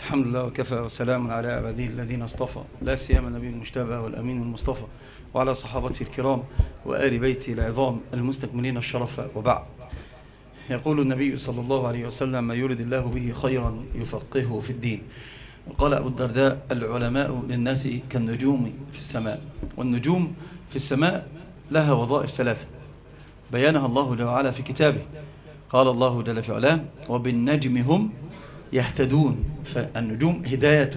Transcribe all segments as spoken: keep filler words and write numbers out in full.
الحمد لله وكفى وسلام على عباده الذين اصطفى، لا سيما النبي المجتبى والأمين المصطفى وعلى صحابته الكرام وآل بيته العظام المستكملين الشرف، وبعد. يقول النبي صلى الله عليه وسلم: ما يرد الله به خيرا يفقهه في الدين. وقال أبو الدرداء: العلماء للناس كالنجوم في السماء. والنجوم في السماء لها وظائف ثلاثة بيانها الله جل وعلا في كتابه. قال الله جل في علاه: وبالنجم هم يهتدون. فالنجوم هداية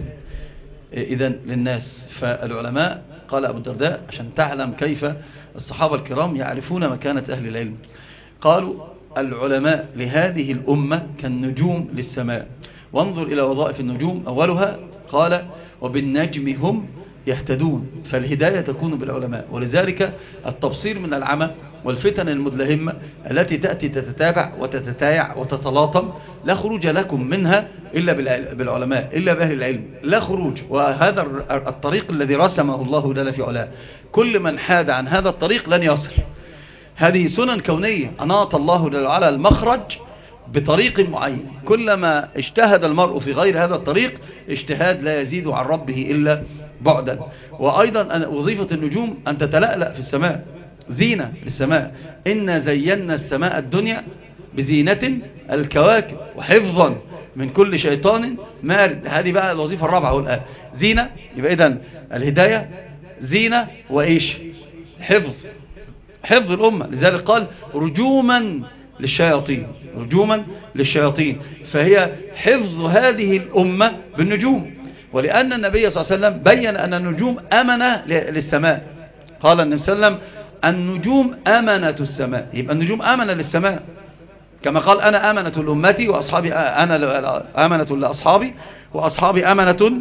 إذن للناس. فالعلماء، قال أبو الدرداء عشان تعلم كيف الصحابة الكرام يعرفون مكانة أهل العلم، قالوا: العلماء لهذه الأمة كالنجوم للسماء. وانظر إلى وظائف النجوم. أولها قال: وبالنجم هم يهتدون. فالهداية تكون بالعلماء. ولذلك التبصير من العمى والفتن المدلهمة التي تأتي تتتابع وتتتايع وتتلاطم لا خروج لكم منها إلا بالعلماء، إلا بأهل العلم، لا خروج. وهذا الطريق الذي رسمه الله جل في علاه، كل من حاد عن هذا الطريق لن يصل. هذه سنن كونية أناط الله جل وعلا المخرج بطريق معين. كلما اجتهد المرء في غير هذا الطريق اجتهاد لا يزيد عن ربه إلا بعدا. وأيضا وظيفة النجوم أن تتلألأ في السماء، زينة للسماء. إنا زينا السماء الدنيا بزينة الكواكب وحفظا من كل شيطان مارد. هذه بقى الوظيفة الرابعة والآن. زينة، يبقى إذن الهداية زينة وإيش؟ حفظ، حفظ الأمة. لذلك قال: رجوما للشياطين، رجوما للشياطين. فهي حفظ هذه الأمة بالنجوم. ولأن النبي صلى الله عليه وسلم بين أن النجوم أمنة للسماء. قال النبي صلى الله عليه وسلم: النجوم أمنة السماء. يبقى النجوم أمنة للسماء، كما قال: أنا أمنة لأمتي وأصحابي أنا أمنة لأصحابي وأصحابي أمنة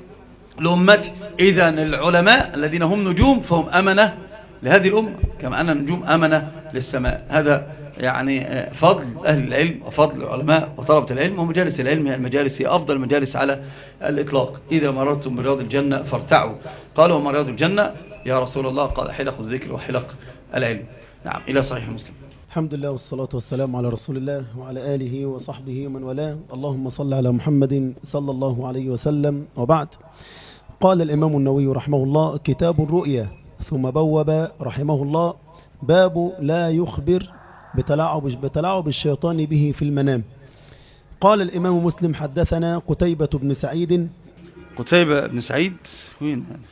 لأمتي. إذن العلماء الذين هم نجوم فهم أمنة لهذه الأمة، كما أن النجوم أمنة للسماء. هذا يعني فضل أهل العلم وفضل العلماء وطلبة العلم. ومجالس العلم هي المجالس، هي أفضل المجالس على الإطلاق. إذا مررتم برياض الجنة فارتعوا. قالوا: وما رياض الجنة يا رسول الله؟ قال: حلق الذكر وحلق العلم. نعم، إلى صحيح مسلم. الحمد لله والصلاة والسلام على رسول الله وعلى آله وصحبه ومن والاه. اللهم صل على محمد صلى الله عليه وسلم، وبعد. قال الإمام النووي رحمه الله: كتاب الرؤيا. ثم بوب رحمه الله: باب لا يخبر بتلاعب, بتلاعب الشيطان به في المنام. قال الإمام مسلم: حدثنا قتيبة بن سعيد. قتيبة بن سعيد وين هذا؟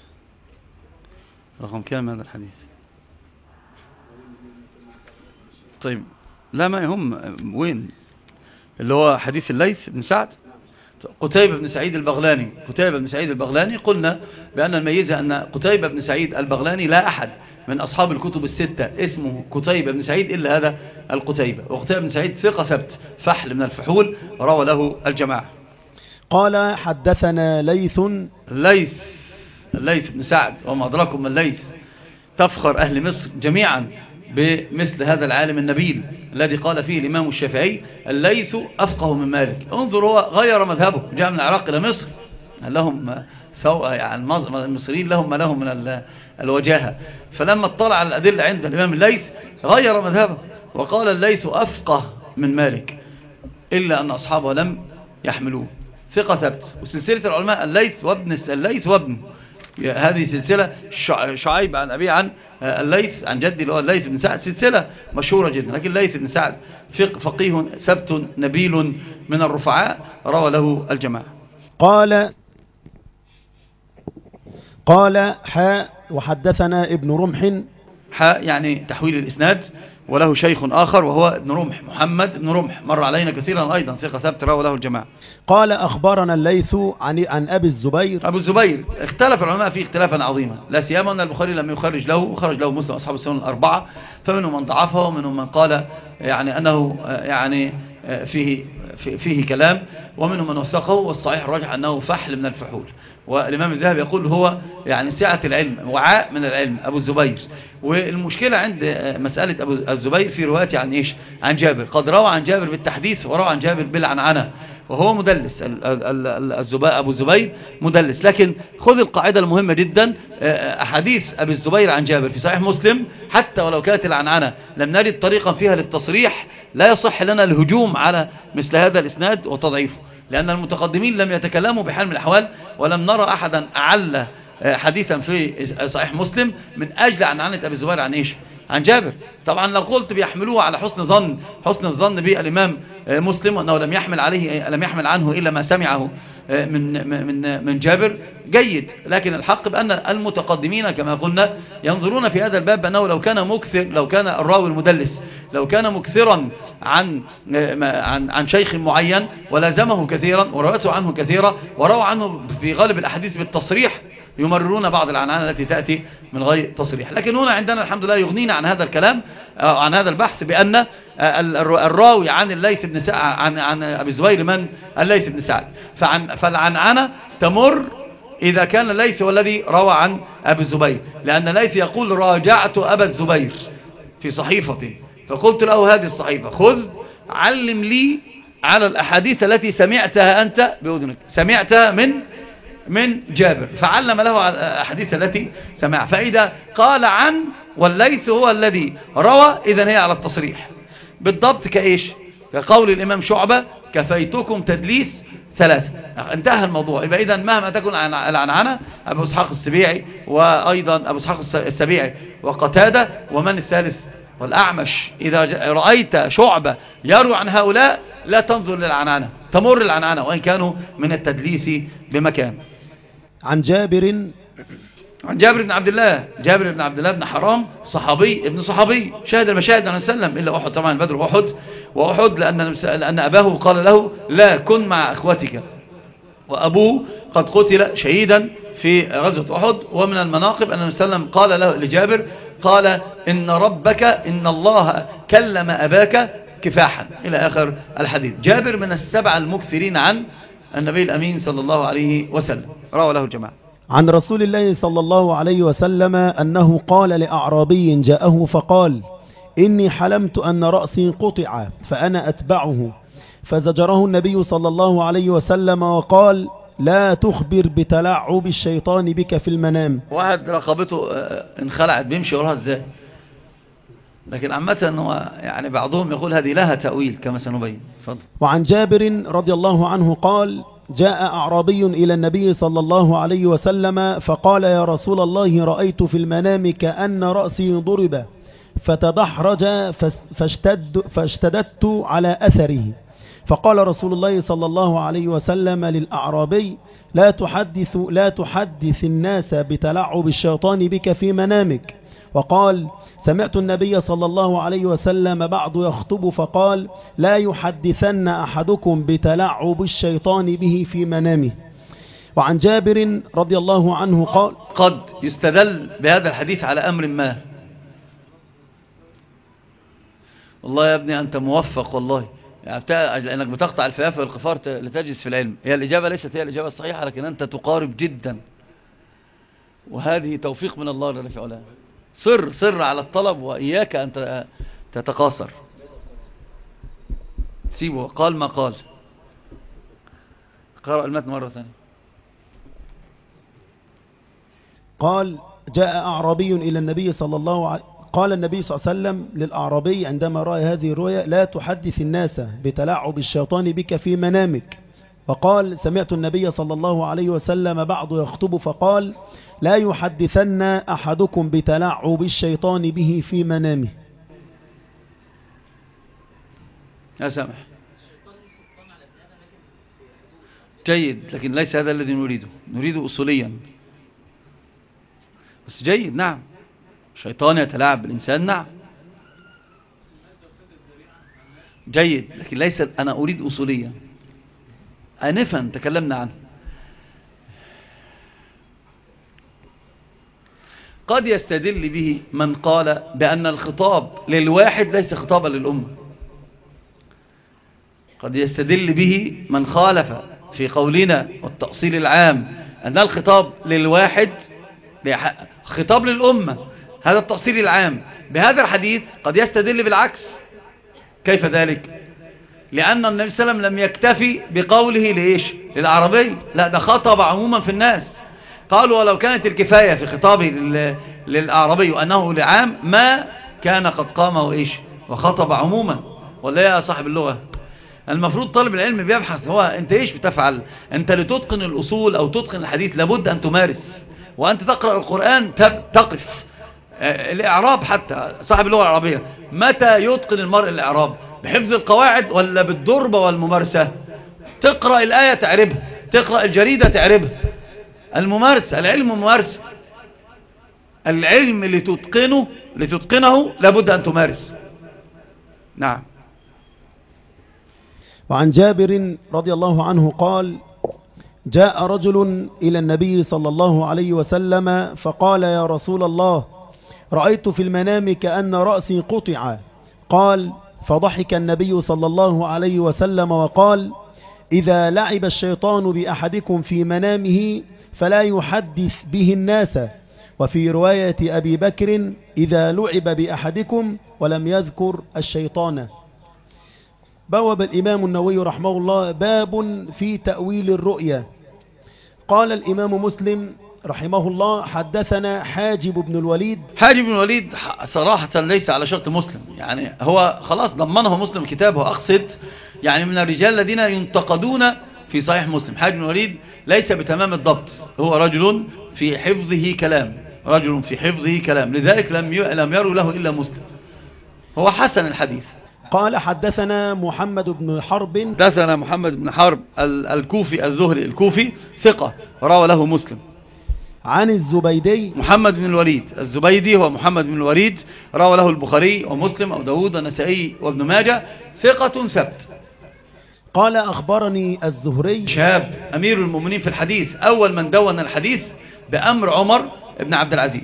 رقم كام هذا الحديث؟ طيب لا ما يهم وين اللي هو حديث الليث بن سعد. قتيبة بن سعيد البغلاني. قتيبة بن سعيد البغلاني قلنا بأن الميزة أن قتيبة بن سعيد البغلاني لا أحد من أصحاب الكتب الستة اسمه قتيبة بن سعيد إلا هذا القتيبة. وقتيبة بن سعيد ثقة ثبت، فحل من الفحول، روى له الجماعة. قال: حدثنا ليث. الليث الليث بن سعد، وما أدراكم من الليث. تفخر أهل مصر جميعا بمثل هذا العالم النبيل الذي قال فيه الإمام الشافعي: الليث أفقه من مالك. انظر، هو غير مذهبه، جاء من العراق إلى مصر. لهم سوء يعني المصريين لهم ما لهم من الوجاهة. فلما اطلع على الأدلة عند الإمام الليث غير مذهبه وقال: الليث أفقه من مالك، إلا أن أصحابه لم يحملوه. ثقة ثبت. وسلسلة العلماء الليث وابن الليث وابنه، هذه سلسلة. شعيب عن أبي عن الليث عن جدي اللي هو الليث بن سعد، سلسلة مشهورة جدا. لكن الليث بن سعد فقيه ثبت نبيل من الرفعاء، روى له الجماعة. قال قال حاء وحدثنا ابن رمح. حاء يعني تحويل الإسناد. وله شيخ آخر وهو ابن رمح، محمد ابن رمح، مر علينا كثيرا أيضا، ثقة ثبت، روى له الجماعة. قال: أخبرنا الليث عن عن أبي الزبير. أبو الزبير اختلف العلماء فيه اختلافا عظيما، لا سيما أن البخاري لم يخرج له، وخرج له مسلم أصحاب السنن الأربعة. فمنهم من ضعفه ومنهم من قال يعني أنه يعني فيه فيه كلام، ومنهم من وثقه. والصحيح الراجح أنه فحل من الفحول. والإمام الذهبي يقول هو يعني سعة العلم، وعاء من العلم أبو الزبير. والمشكلة عند مسألة أبو الزبير في روايته عن إيش؟ عن جابر. قد روى عن جابر بالتحديث وروى عن جابر بالعنعنة، وهو مدلس. أبو الزبير مدلس. لكن خذ القاعدة المهمة جدا: أحاديث أبي الزبير عن جابر في صحيح مسلم حتى ولو كانت العنعنة لم نجد طريقا فيها للتصريح، لا يصح لنا الهجوم على مثل هذا الإسناد وتضعيفه. لأن المتقدمين لم يتكلموا بحال من الأحوال، ولم نرى أحدا أعلى حديثا في صحيح مسلم من أجل عن عنة أبي الزبير عن إيش؟ عن جابر. طبعا لو قلت بيحملوه على حسن ظن حسن الظن بالإمام مسلم وأنه لم يحمل عليه لم يحمل عنه إلا ما سمعه من من من جابر جيد، لكن الحق بأن المتقدمين كما قلنا ينظرون في هذا الباب بأنه لو كان مكثر لو كان الراوي المدلس لو كان مكثرا عن عن عن شيخ معين ولازمه كثيرا ورواته عنه كثيرا وروى عنه في غالب الأحاديث بالتصريح يمررون بعض العنعنة التي تأتي من غير تصريح. لكن هنا عندنا الحمد لله يغنينا عن هذا الكلام عن هذا البحث بأن الراوي عن الليث بن سعد عن عن أبي الزبير من الليث بن سعد، فعن فالعنعنة تمر إذا كان الليث هو الذي روى عن أبي الزبير، لأن الليث يقول راجعت أبا الزبير في صحيفته فقلت له هذه الصحيفة خذ علم لي على الأحاديث التي سمعتها أنت بأذنك سمعتها من من جابر، فعلم له على الأحاديث التي سمعها. فإذا قال عن والليث هو الذي روى إذن هي على التصريح بالضبط كإيش؟ كقول الإمام شعبة كفيتكم تدليس ثلاثة، انتهى الموضوع. يبقى إذن مهما تكون العنعنة أبو إسحاق السبيعي وأيضا أبو إسحاق السبيعي وقتادة ومن الثالث والأعمش، إذا رأيت شعبة يروي عن هؤلاء لا تنظر للعنعنة تمر العنعنة وإن كانوا من التدليس بمكان. عن جابر عن جابر بن عبد الله جابر بن عبد الله بن حرام صحابي ابن صحابي شاهد المشاهد عن السلم إلا أحد طبعا بدر وأحد وأحد لأن, لأن أباه قال له لا كن مع أخوتك، وأبوه قد قتل شهيدا في غزوة أحد. ومن المناقب أن النبي صلى الله عليه وسلم قال له لجابر قال إن ربك إن الله كلم أباك كفاحا إلى آخر الحديث. جابر من السبع المكثرين عن النبي الأمين صلى الله عليه وسلم روى له الجماعة. عن رسول الله صلى الله عليه وسلم أنه قال لأعرابي جاءه فقال إني حلمت أن رأسي قطع فأنا أتبعه، فزجره النبي صلى الله عليه وسلم وقال لا تخبر بتلاعب الشيطان بك في المنام. واحد رقبته انخلعت بيمشي وراها ازاي، لكن عامة هو يعني بعضهم يقول هذه لها تأويل كما سنبين. فضل. وعن جابر رضي الله عنه قال جاء أعرابي إلى النبي صلى الله عليه وسلم فقال يا رسول الله رأيت في المنام كأن رأسي ضرب فتدحرج فاشتد فاشتددت على أثره، فقال رسول الله صلى الله عليه وسلم للأعرابي لا تحدث لا تحدث الناس بتلعب الشيطان بك في منامك. وقال سمعت النبي صلى الله عليه وسلم بعض يخطب فقال لا يحدثن أحدكم بتلعب الشيطان به في منامه. وعن جابر رضي الله عنه قال قد يستدل بهذا الحديث على أمر ما. والله يا ابني أنت موفق والله، يعني لأنك بتقطع الفيافة والقفار لتجلس في العلم. هي الإجابة ليست هي الإجابة الصحيحة، لكن أنت تقارب جدا، وهذه توفيق من الله جل في علاه. صر صر على الطلب وإياك أن تتقاصر. سيبه قال ما قال. قرأ المتن مرة ثانية. قال جاء أعرابي إلى النبي صلى الله عليه قال النبي صلى الله عليه وسلم للأعرابي عندما رأى هذه الرؤيا لا تحدث الناس بتلاعب الشيطان بك في منامك. وقال سمعت النبي صلى الله عليه وسلم بعض يخطب فقال لا يحدثن أحدكم بتلاعب الشيطان به في منامه. يا سامح جيد، لكن ليس هذا الذي نريده، نريد أصوليا بس جيد. نعم الشيطان يتلاعب بالإنسان، نعم جيد، لكن ليس أنا أريد أصوليا. آنفا تكلمنا عنه. قد يستدل به من قال بأن الخطاب للواحد ليس خطابا للأمة. قد يستدل به من خالف في قولنا والتأصيل العام أن الخطاب للواحد خطاب للأمة، هذا التأصيل العام. بهذا الحديث قد يستدل بالعكس. كيف ذلك؟ لأن النبي صلى الله عليه وسلم لم يكتفي بقوله لإيش؟ للعربي، لا ده خطب عموما في الناس. قالوا ولو كانت الكفاية في خطابه للأعرابي وأنه لعام ما كان قد قام وإيش وخطب عموما. ولا يا صاحب اللغة المفروض طالب العلم بيبحث هو أنت إيش بتفعل. أنت لتتقن الأصول أو تتقن الحديث لابد أن تمارس، وأنت تقرأ القرآن تقف. الإعراب حتى صاحب اللغة العربية متى يتقن المرء الإعراب؟ بحفظ القواعد ولا بالضربة والممارسة؟ تقرأ الآية تعربها، تقرأ الجريدة تعربها. الممارسة، العلم ممارسة. العلم لتتقنه لتتقنه لابد أن تمارس. نعم. وعن جابر رضي الله عنه قال: جاء رجل إلى النبي صلى الله عليه وسلم فقال: يا رسول الله، رأيت في المنام كأن رأسي قطع. قال: فضحك النبي صلى الله عليه وسلم وقال: إذا لعب الشيطان بأحدكم في منامه فلا يحدث به الناس. وفي رواية أبي بكر: إذا لعب بأحدكم، ولم يذكر الشيطان. بوب الإمام النووي رحمه الله باب في تأويل الرؤيا. قال الإمام مسلم رحمه الله: حدثنا حاجب بن الوليد. حاجب بن الوليد صراحة ليس على شرط مسلم، يعني هو خلاص ضمنه مسلم كتابه، أقصد يعني من الرجال الذين ينتقدون في صحيح مسلم. حاجب بن الوليد ليس بتمام الضبط، هو رجل في حفظه كلام، رجل في حفظه كلام، لذلك لم لم يروا له إلا مسلم. هو حسن الحديث. قال: حدثنا محمد بن حرب. حدثنا محمد بن حرب الكوفي الزهري الكوفي ثقة، روى له مسلم. عن الزبيدي. محمد بن الوليد الزبيدي هو محمد بن الوليد، روى له البخاري ومسلم أو داود والنسائي وابن ماجه، ثقة ثبت. قال: أخبرني الزهري. شاب أمير المؤمنين في الحديث، أول من دون الحديث بأمر عمر بن عبد العزيز.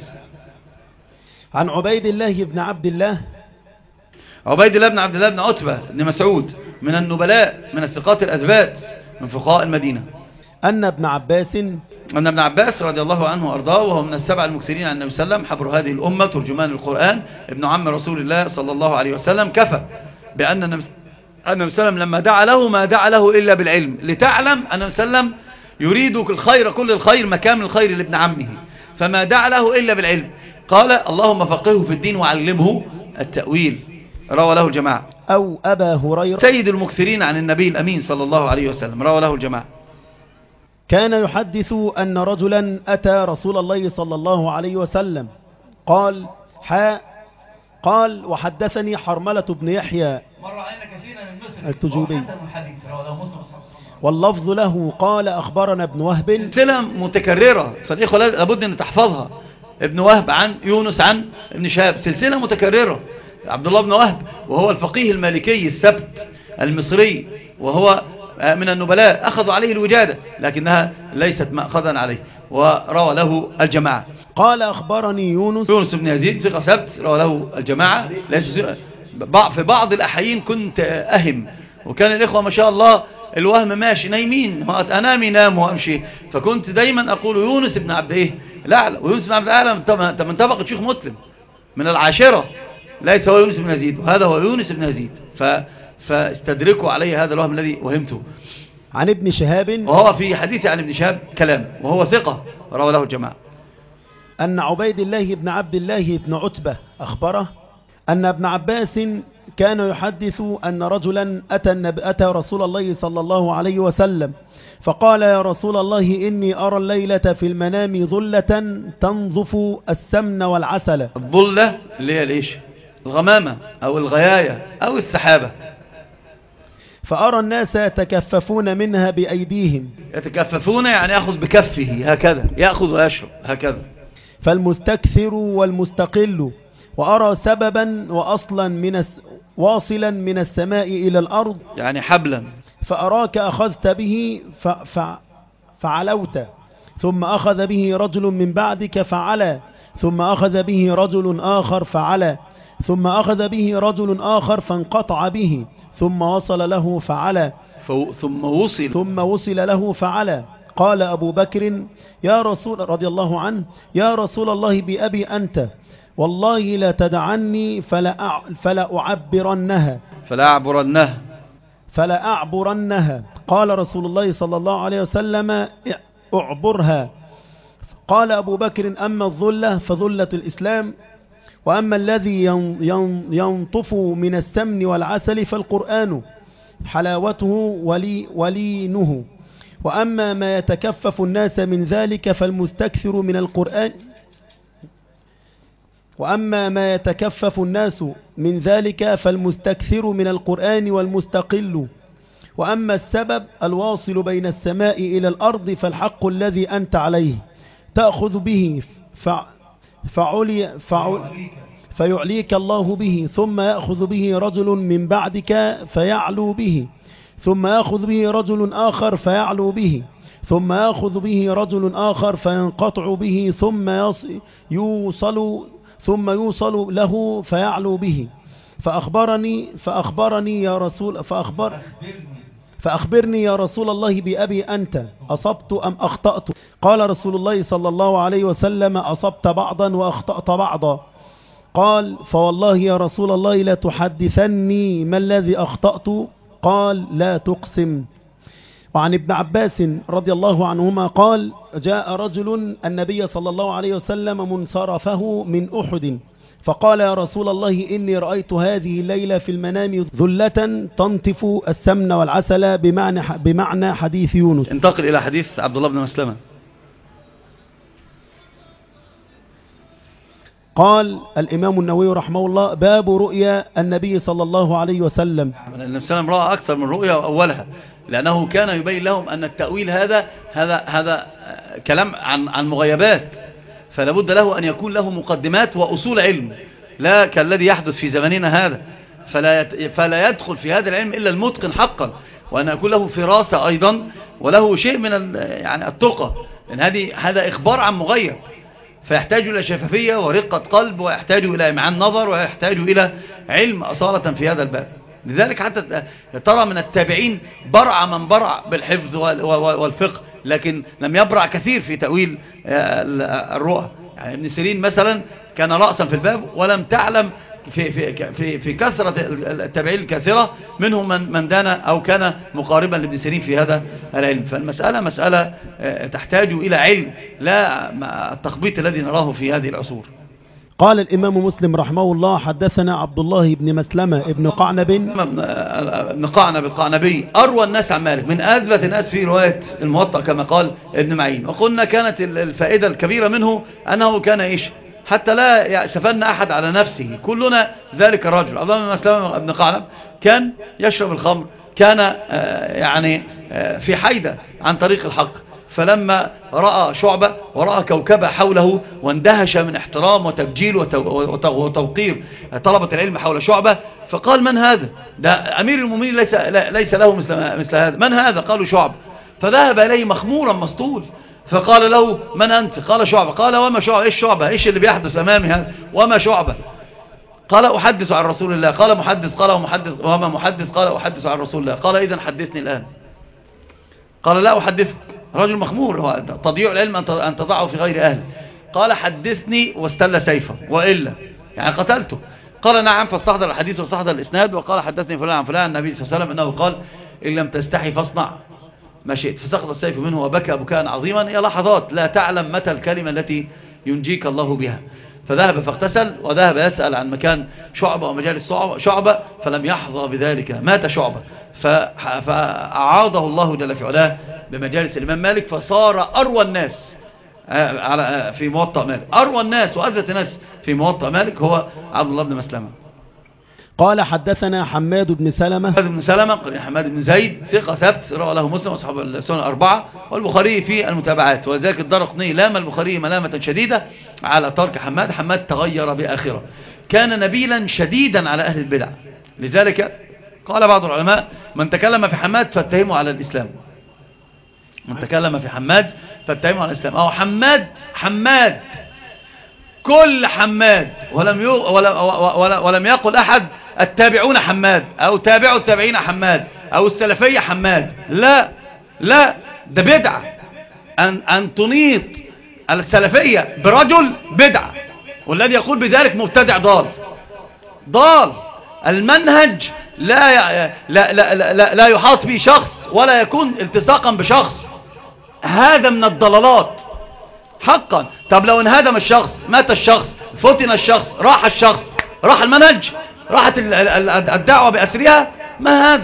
عن عبيد الله بن عبد الله. عبيد الله بن عبد الله بن عتبة بن مسعود من النبلاء، من الثقات الأثبات، من فقهاء المدينة. أن ابن عباس أن ابن عباس رضي الله عنه وأرضاه، وهو من السبع المكثرين عن النبي صلى الله عليه وسلم، حبر هذه الأمة، ترجمان القرآن، ابن عم رسول الله صلى الله عليه وسلم، كفى بأن النبي صلى الله عليه وسلم لما دعا له ما دعا له إلا بالعلم، لتعلم أن النبي صلى الله عليه وسلم يريد الخير، كل الخير، مكامن الخير لابن عمه، فما دعا له إلا بالعلم. قال: اللهم فقهه في الدين وعلمه التأويل، روى له الجماعة. أو أبا هريرة. سيد المكثرين عن النبي الأمين صلى الله عليه وسلم، روى له الجماعة. كان يحدث أن رجلا أتى رسول الله صلى الله عليه وسلم. قال: حاء قال: وحدثني حرملة بن يحيى مر علينا كثيرا من مصر التجوبي، واللفظ له. قال: أخبرنا ابن وهب. سلسلة متكررة، فالإخوة لابد أن تحفظها. ابن وهب عن يونس عن ابن شهاب، سلسلة متكررة. عبد الله بن وهب وهو الفقيه المالكي السبت المصري، وهو من النبلاء، أخذوا عليه الوجادة لكنها ليست مأخذا عليه، وروى له الجماعة. قال: أخبرني يونس. يونس بن يزيد ثقة ثبت، روى له الجماعة. في بعض الأحيين كنت أهم، وكان الإخوة ما شاء الله الوهم ماشي نايمين، أنام ينام وأمشي، فكنت دايما أقول يونس بن عبد إيه الأعلى، ويونس بن عبد الأعلى من طبقة شيخ مسلم من العاشرة، ليس هو يونس بن يزيد، وهذا هو يونس بن يزيد. ف فاستدركوا علي هذا الوهم الذي وهمته. عن ابن شهاب. وهو في حديث عن ابن شهاب كلام، وهو ثقة، روى له الجماعة. أن عبيد الله بن عبد الله بن عتبة أخبره أن ابن عباس كان يحدث أن رجلا أتى, النب... أتى رسول الله صلى الله عليه وسلم فقال: يا رسول الله، إني أرى الليلة في المنام ظلة تنظف السمن والعسل. الظلة اللي هي ليش الغمامة أو الغياية أو السحابة، فأرى الناس يتكففون منها بأيديهم. يتكففون يعني يأخذ بكفه هكذا، يأخذ ويشرب هكذا. فالمستكثر والمستقل، وأرى سببا وأصلا من الس... واصلا من السماء إلى الأرض، يعني حبلا، فأراك أخذت به ف... ف... فعلوت، ثم أخذ به رجل من بعدك فعلى، ثم أخذ به رجل آخر فعلى، ثم أخذ به رجل آخر فانقطع به، ثم وصل له فعلى، ثم وصل ثم وصل له فعلى. قال أبو بكر يا رسول رضي الله عنه: يا رسول الله، بأبي أنت، والله لا تدعني فلا فلا أعبرنها فلا أعبرنها فلا أعبرنها قال رسول الله صلى الله عليه وسلم: أعبرها. قال أبو بكر: أما الظلة فظلة الإسلام، وأما الذي ينطف من السمن والعسل فالقرآن. حلاوته ولي ولينه. وأما ما يتكفف الناس من ذلك فالمستكثر من القرآن وأما ما يتكفف الناس من ذلك فالمستكثر من القرآن والمستقل. وأما السبب الواصل بين السماء إلى الأرض فالحق الذي أنت عليه تأخذ به فعلي فعلي فيعليك الله به، ثم يأخذ به رجل من بعدك فيعلو به، ثم يأخذ به رجل آخر فيعلو به، ثم يأخذ به رجل آخر فينقطع به، ثم يوصل ثم يوصل له فيعلو به. فأخبرني فأخبرني يا رسول فأخبر فأخبرني يا رسول الله بأبي أنت أصبت أم أخطأت؟ قال رسول الله صلى الله عليه وسلم أصبت بعضا وأخطأت بعضا. قال فوالله يا رسول الله لا تحدثني ما الذي أخطأت؟ قال لا تقسم. وعن ابن عباس رضي الله عنهما قال جاء رجل النبي صلى الله عليه وسلم منصرفه من أحد فقال يا رسول الله إني رأيت هذه الليلة في المنام ذلة تنطف السمن والعسل بمعنى, بمعنى حديث يونس. انتقل إلى حديث عبد الله بن مسلمة. قال الإمام النووي رحمه الله باب رؤيا النبي صلى الله عليه وسلم. النبي صلى الله عليه وسلم رأى أكثر من رؤيا أولها، لأنه كان يبين لهم أن التأويل هذا هذا هذا كلام عن عن مغيبات، فلا بد له أن يكون له مقدمات وأصول علم، لا كالذي يحدث في زماننا هذا، فلا فلا يدخل في هذا العلم إلا المتقن حقا، وأن يكون له فراسة أيضا وله شيء من يعني التقى، لأن هذه هذا إخبار عن مغيب، فيحتاج إلى شفافية ورقة قلب، ويحتاج إلى إمعان نظر، ويحتاج إلى علم أصالة في هذا الباب. لذلك حتى ترى من التابعين برع من برع بالحفظ والفقه، لكن لم يبرع كثير في تأويل الرؤى. يعني ابن سيرين مثلا كان رأسا في الباب، ولم تعلم في في في في كثرة التابعين الكثيرة منهم من من دان أو كان مقاربا لابن سيرين في هذا العلم. فالمسألة مسألة تحتاج إلى علم، لا التخبيط الذي نراه في هذه العصور. قال الإمام مسلم رحمه الله حدثنا عبد الله بن مسلمة ابن قعنب ابن قعنب القعنبي أروى الناس عن مالك، من أثبت الناس في رواية الموطأ كما قال ابن معين. وقلنا كانت الفائدة الكبيرة منه أنه كان إيش حتى لا يأسفن أحد على نفسه، كلنا ذلك الرجل عبد الله بن مسلمة ابن قعنب كان يشرب الخمر، كان يعني في حيدة عن طريق الحق، فلما رأى شعبة ورأى كوكبة حوله واندهش من احترام وتبجيل وتوقير طلبة العلم حول شعبة، فقال من هذا؟ ده أمير المؤمنين ليس, ليس له مثل, مثل هذا، من هذا؟ قالوا شعبة. فذهب إليه مخمورا مسطول، فقال له من أنت؟ قال شعبة. قال وما شعبة؟ إيش شعبة؟ إيش اللي بيحدث أمامي هذا؟ وما شعبة؟ قال أحدث عن رسول الله. قال محدث. قال ومحدث وما محدث؟ قال أحدث عن رسول الله. قال إذن حدثني الآن. قال لا أحدثك. رجل مخمور، هو تضييع العلم أن تضعه في غير أهله. قال حدثني واستل سيفه وإلا يعني قتلته. قال نعم، فاستحضر الحديث واستحضر الإسناد، وقال حدثني فلان عن فلان النبي صلى الله عليه وسلم أنه قال إن لم تستحي فاصنع ما شئت، فسقط السيف منه وبكى بكاء عظيما. هي لحظات لا تعلم متى الكلمة التي ينجيك الله بها. فذهب فاغتسل وذهب يسأل عن مكان شعبة ومجالس شعبة، فلم يحظى بذلك، مات شعبة، فأعاضه الله جل في علاه بمجالس الإمام مالك، فصار أروى الناس على في موطأ مالك، أروى الناس وأثبت الناس في موطأ مالك هو عبد الله بن مسلمة. قال حدثنا حماد بن سلمة حماد بن سلمة قال حماد بن زيد ثقة ثبت، روى له مسلم واصحاب السنن الأربعة والبخاري في المتابعات، وذلك الدرقطني لام البخاري ملامة شديدة على ترك حماد. حماد تغير بآخرة، كان نبيلا شديدا على أهل البدع، لذلك قال بعض العلماء من تكلم في حماد فاتهمه على الإسلام، من تكلم في حماد فاتهمه على الإسلام. أو حماد حماد كل حماد، ولم يو ولا ولا ولم يقل أحد التابعون حماد أو تابعوا التابعين حماد أو السلفية حماد، لا لا، ده بدعة أن أن تنيط السلفية برجل بدعة، والذي يقول بذلك مبتدع ضال ضال. المنهج لا لا لا لا, لا يحاط به شخص ولا يكون التصاقا بشخص، هذا من الضلالات حقا. طب لو انهدم الشخص، مات الشخص، فتن الشخص، راح الشخص، راح المنهج، راحت الدعوة بأسرها، ما هذا؟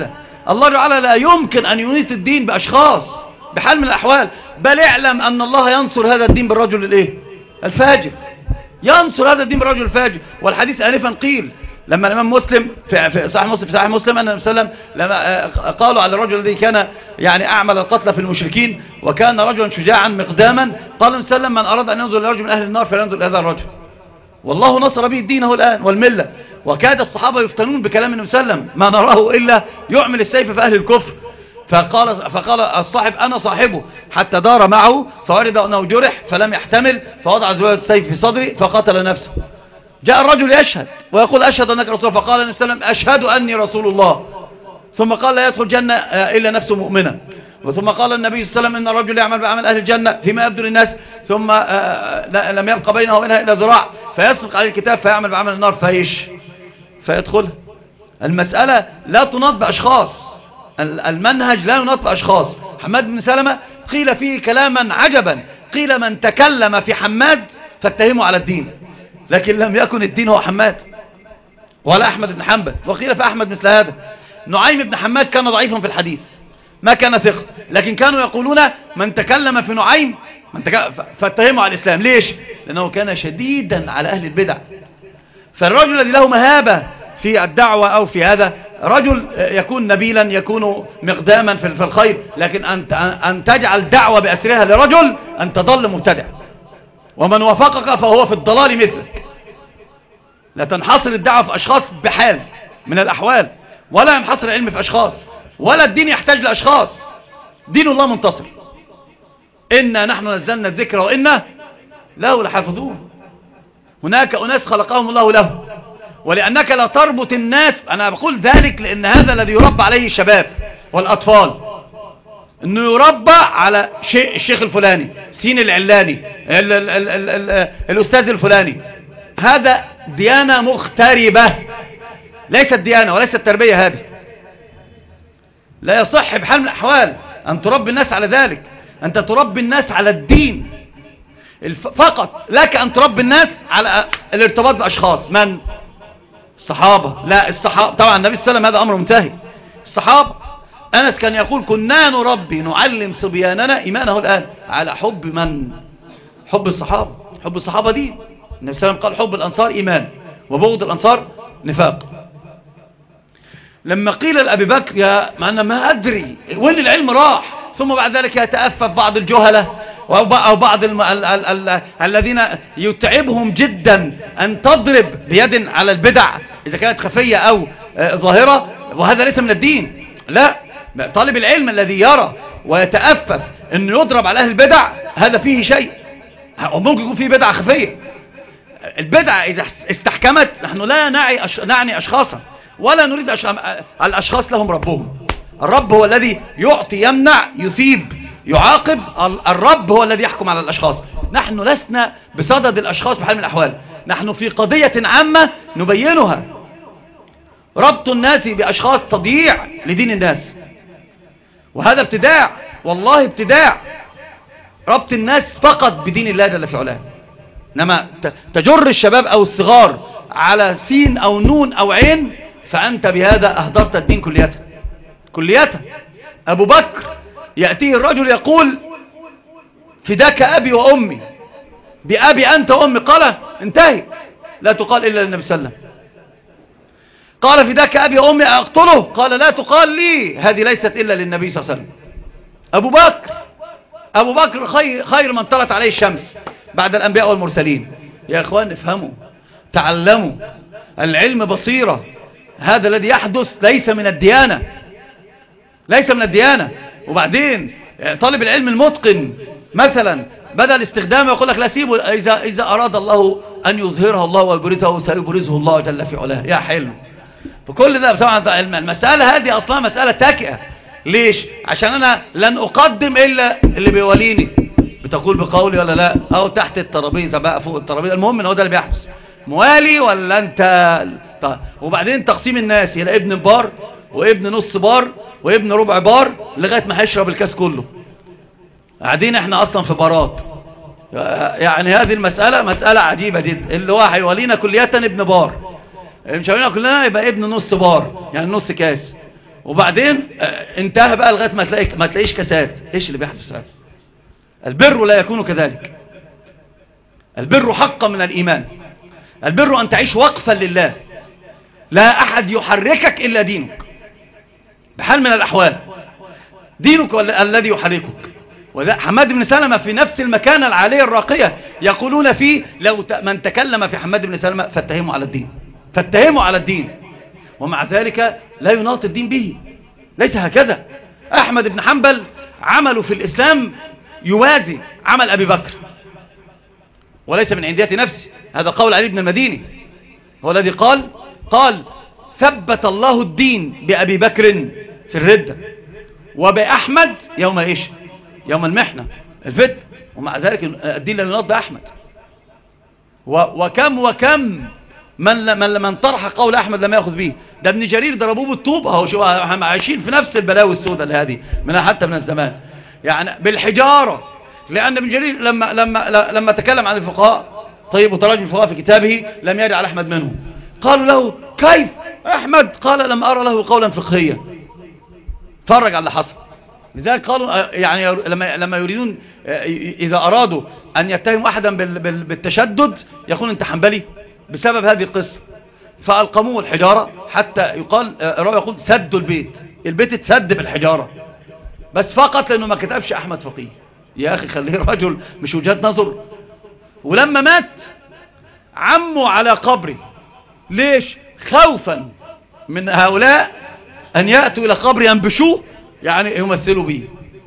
الله تعالى لا يمكن أن ينيط الدين بأشخاص بحال من الأحوال، بل اعلم أن الله ينصر هذا الدين بالرجل الايه الفاجر، ينصر هذا الدين بالرجل الفاجر. والحديث آنفا قيل لما الإمام مسلم في صحيح مسلم في صحيح مسلم أن النبي صلى الله عليه وسلم لما قالوا على الرجل الذي كان يعني أعمل القتل في المشركين وكان رجلا شجاعا مقداما، قال النبي صلى الله عليه وسلم من أراد أن ينظر لرجل من أهل النار فلينظر إلى هذا الرجل، والله نصر به دينه الآن والملة. وكاد الصحابة يفتنون بكلام النبي صلى الله عليه وسلم ما نراه إلا يعمل السيف في أهل الكفر. فقال, فقال الصاحب أنا صاحبه، حتى دار معه فورد أنه جرح فلم يحتمل فوضع زوايا السيف في صدري فقتل نفسه. جاء الرجل يشهد ويقول أشهد أنك رسول الله، فقال النبي صلى الله عليه وسلم أشهد أني رسول الله، ثم قال لا يدخل جنة إلا نفسه مؤمنة. وثم قال النبي صلى الله عليه وسلم إن الرجل يعمل بعمل أهل الجنة فيما يبدو للناس ثم لم يبقى بينه وبينها إلا ذراع فيسبق عليه الكتاب فيعمل بعمل النار فيش فيدخل. المسألة لا تناط بأشخاص، المنهج لا يناط بأشخاص. حماد بن سلمة قيل فيه كلاما عجبا، قيل من تكلم في حماد فاتهمه على الدين، لكن لم يكن الدين هو حماد ولا أحمد بن حنبل. وقيل في أحمد مثل هذا. نعيم بن حماد كان ضعيفا في الحديث ما كان ثقة، لكن كانوا يقولون من تكلم في نعيم فاتهمه على الإسلام. ليش؟ لأنه كان شديدا على أهل البدع. فالرجل الذي له مهابة في الدعوة أو في هذا رجل يكون نبيلا يكون مقداما في الخير، لكن أن تجعل دعوة بأسرها لرجل أن تضل مبتدع، ومن وافقك فهو في الضلال مثلك. لا تنحصر الدعوة في أشخاص بحال من الأحوال، ولا ينحصر العلم في أشخاص، ولا الدين يحتاج لأشخاص. دين الله منتصر، إنا نحن نزلنا الذكر وإنا له لحافظون. هناك أناس خلقهم الله له، ولأنك لا تربط الناس. أنا بقول ذلك لأن هذا الذي يربى عليه الشباب والأطفال، أنه يربى على شيء الشيخ الفلاني، سين العلاني، ال ال ال ال ال الأستاذ الفلاني. هذا ديانة مختربة، ليست ديانة وليست تربية. هذه لا يصح بحال من الأحوال أن تربي الناس على ذلك. أنت تربي الناس على الدين فقط، لك أن تربي الناس على الارتباط بأشخاص. من؟ الصحابة. لا الصحابة طبعا النبي صلى الله عليه وسلم هذا أمر منتهي. الصحابة أنس كان يقول كنا نربي نعلم صبياننا إيمانه الآن على حب من؟ حب الصحابة. حب الصحابة دين. النبي صلى الله عليه وسلم قال حب الأنصار إيمان وبغض الأنصار نفاق. لما قيل لأبي بكر يا ما أنا ما أدري وين العلم راح، ثم بعد ذلك يتأفف بعض الجهلة أو بعض الم... ال... ال... ال... الذين يتعبهم جدا أن تضرب بيد على البدع إذا كانت خفية أو ظاهرة، وهذا ليس من الدين. لا، طالب العلم الذي يرى ويتأفف أنه يضرب على أهل البدع هذا فيه شيء، وممكن يكون فيه بدعة خفية. البدعة إذا استحكمت نحن لا نعي أش... نعني أشخاصا، ولا نريد أش... الأشخاص لهم ربهم. الرب هو الذي يعطي يمنع يثيب يعاقب. الرب هو الذي يحكم على الأشخاص. نحن لسنا بصدد الأشخاص بحال من الأحوال، نحن في قضية عامة نبينها. ربط الناس بأشخاص تضييع لدين الناس، وهذا ابتداع، والله ابتداع. ربط الناس فقط بدين الله جل في علاه. إنما تجر الشباب أو الصغار على سين أو نون أو عين، فأنت بهذا أهدرت الدين كليته كليته. أبو بكر يأتيه الرجل يقول فداك أبي وأمي، بأبي أنت وأمي، قال انتهي، لا تقال إلا للنبي صلى الله عليه وسلم. قال فداك أبي وأمي أقتله، قال لا تقال لي، هذه ليست إلا للنبي صلى الله عليه وسلم. أبو بكر أبو بكر خير, خير من طلعت عليه الشمس بعد الأنبياء والمرسلين. يا إخوان افهموا، تعلموا، العلم بصيرة. هذا الذي يحدث ليس من الديانة، ليس من الديانة. وبعدين طالب العلم المتقن مثلا بدل استخدامه يقول لك لا سيبه، إذا, إذا أراد الله أن يظهره الله ويبرزه سيبرزه الله جل في علاه. يا حلو. فكل ده طبعا المسألة هذه أصلا مسألة تاكئة. ليش؟ عشان أنا لن أقدم إلا اللي بيوليني. بتقول بقولي ولا لا؟ أو تحت الترابيزة بقى فوق الترابيزة، المهم إن هو ده اللي بيحدث. موالي ولا أنت؟ طيب. وبعدين تقسيم الناس إلى ابن بار وابن نص بار وابن ربع بار لغاية ما هيشرب الكاس كله. قاعدين احنا اصلا في بارات. يعني هذه المسألة مسألة عجيبة جدا. اللي هو هيولينا كلية ابن بار، مش هيولينا كلنا يبقى ابن نص بار، يعني نص كاس. وبعدين انتهى بقى لغاية ما تلاقي ما تلاقيش كساد. ايش اللي بيحدث هذا؟ البر لا يكون كذلك. البر حقا من الإيمان. البر أن تعيش وقفا لله، لا أحد يحركك إلا دينك بحال من الأحوال. دينك الذي يحركك. وذا حماد بن سلمة في نفس المكانة العالية الراقية يقولون فيه لو من تكلم في حماد بن سلمة فاتهموا على الدين، فاتهموا على الدين، ومع ذلك لا يناط الدين به. ليس هكذا. أحمد بن حنبل عمله في الإسلام يوازي عمل أبي بكر، وليس من عندية نفسي، هذا قول علي بن المديني هو الذي قال قال ثبت الله الدين بأبي بكر في الردة وبأحمد يوم إيش؟ يوم المحنة الفتن، ومع ذلك الدين لا يناط بأحمد. وكم وكم من من من طرح قول أحمد لم يأخذ به. ده ابن جرير ضربوه بالطوب اهو، شو عايشين في نفس البلاوي السوداء اللي هذه من حتى من الزمان، يعني بالحجارة. لأن ابن جرير لما لما لما تكلم عن الفقهاء طيب وتراجم الفقهاء في كتابه لم يجعل أحمد منهم. قالوا له كيف أحمد؟ قال لم أرى له قولا فقهيا. فرج على اللي حصل. لذلك قالوا يعني لما لما يريدون إذا أرادوا أن يتهموا أحدا بالتشدد يقول أنت حنبلي بسبب هذه القصة، فألقموه الحجارة حتى يقال الراوي يقول سدوا البيت، البيت اتسد بالحجارة، بس فقط لأنه ما كتبش أحمد فقيه. يا أخي خليه رجل مش وجهات نظر. ولما مات عموا على قبره. ليش؟ خوفا من هؤلاء أن يأتوا إلى قبر ينبشوه، يعني يمثلوا به،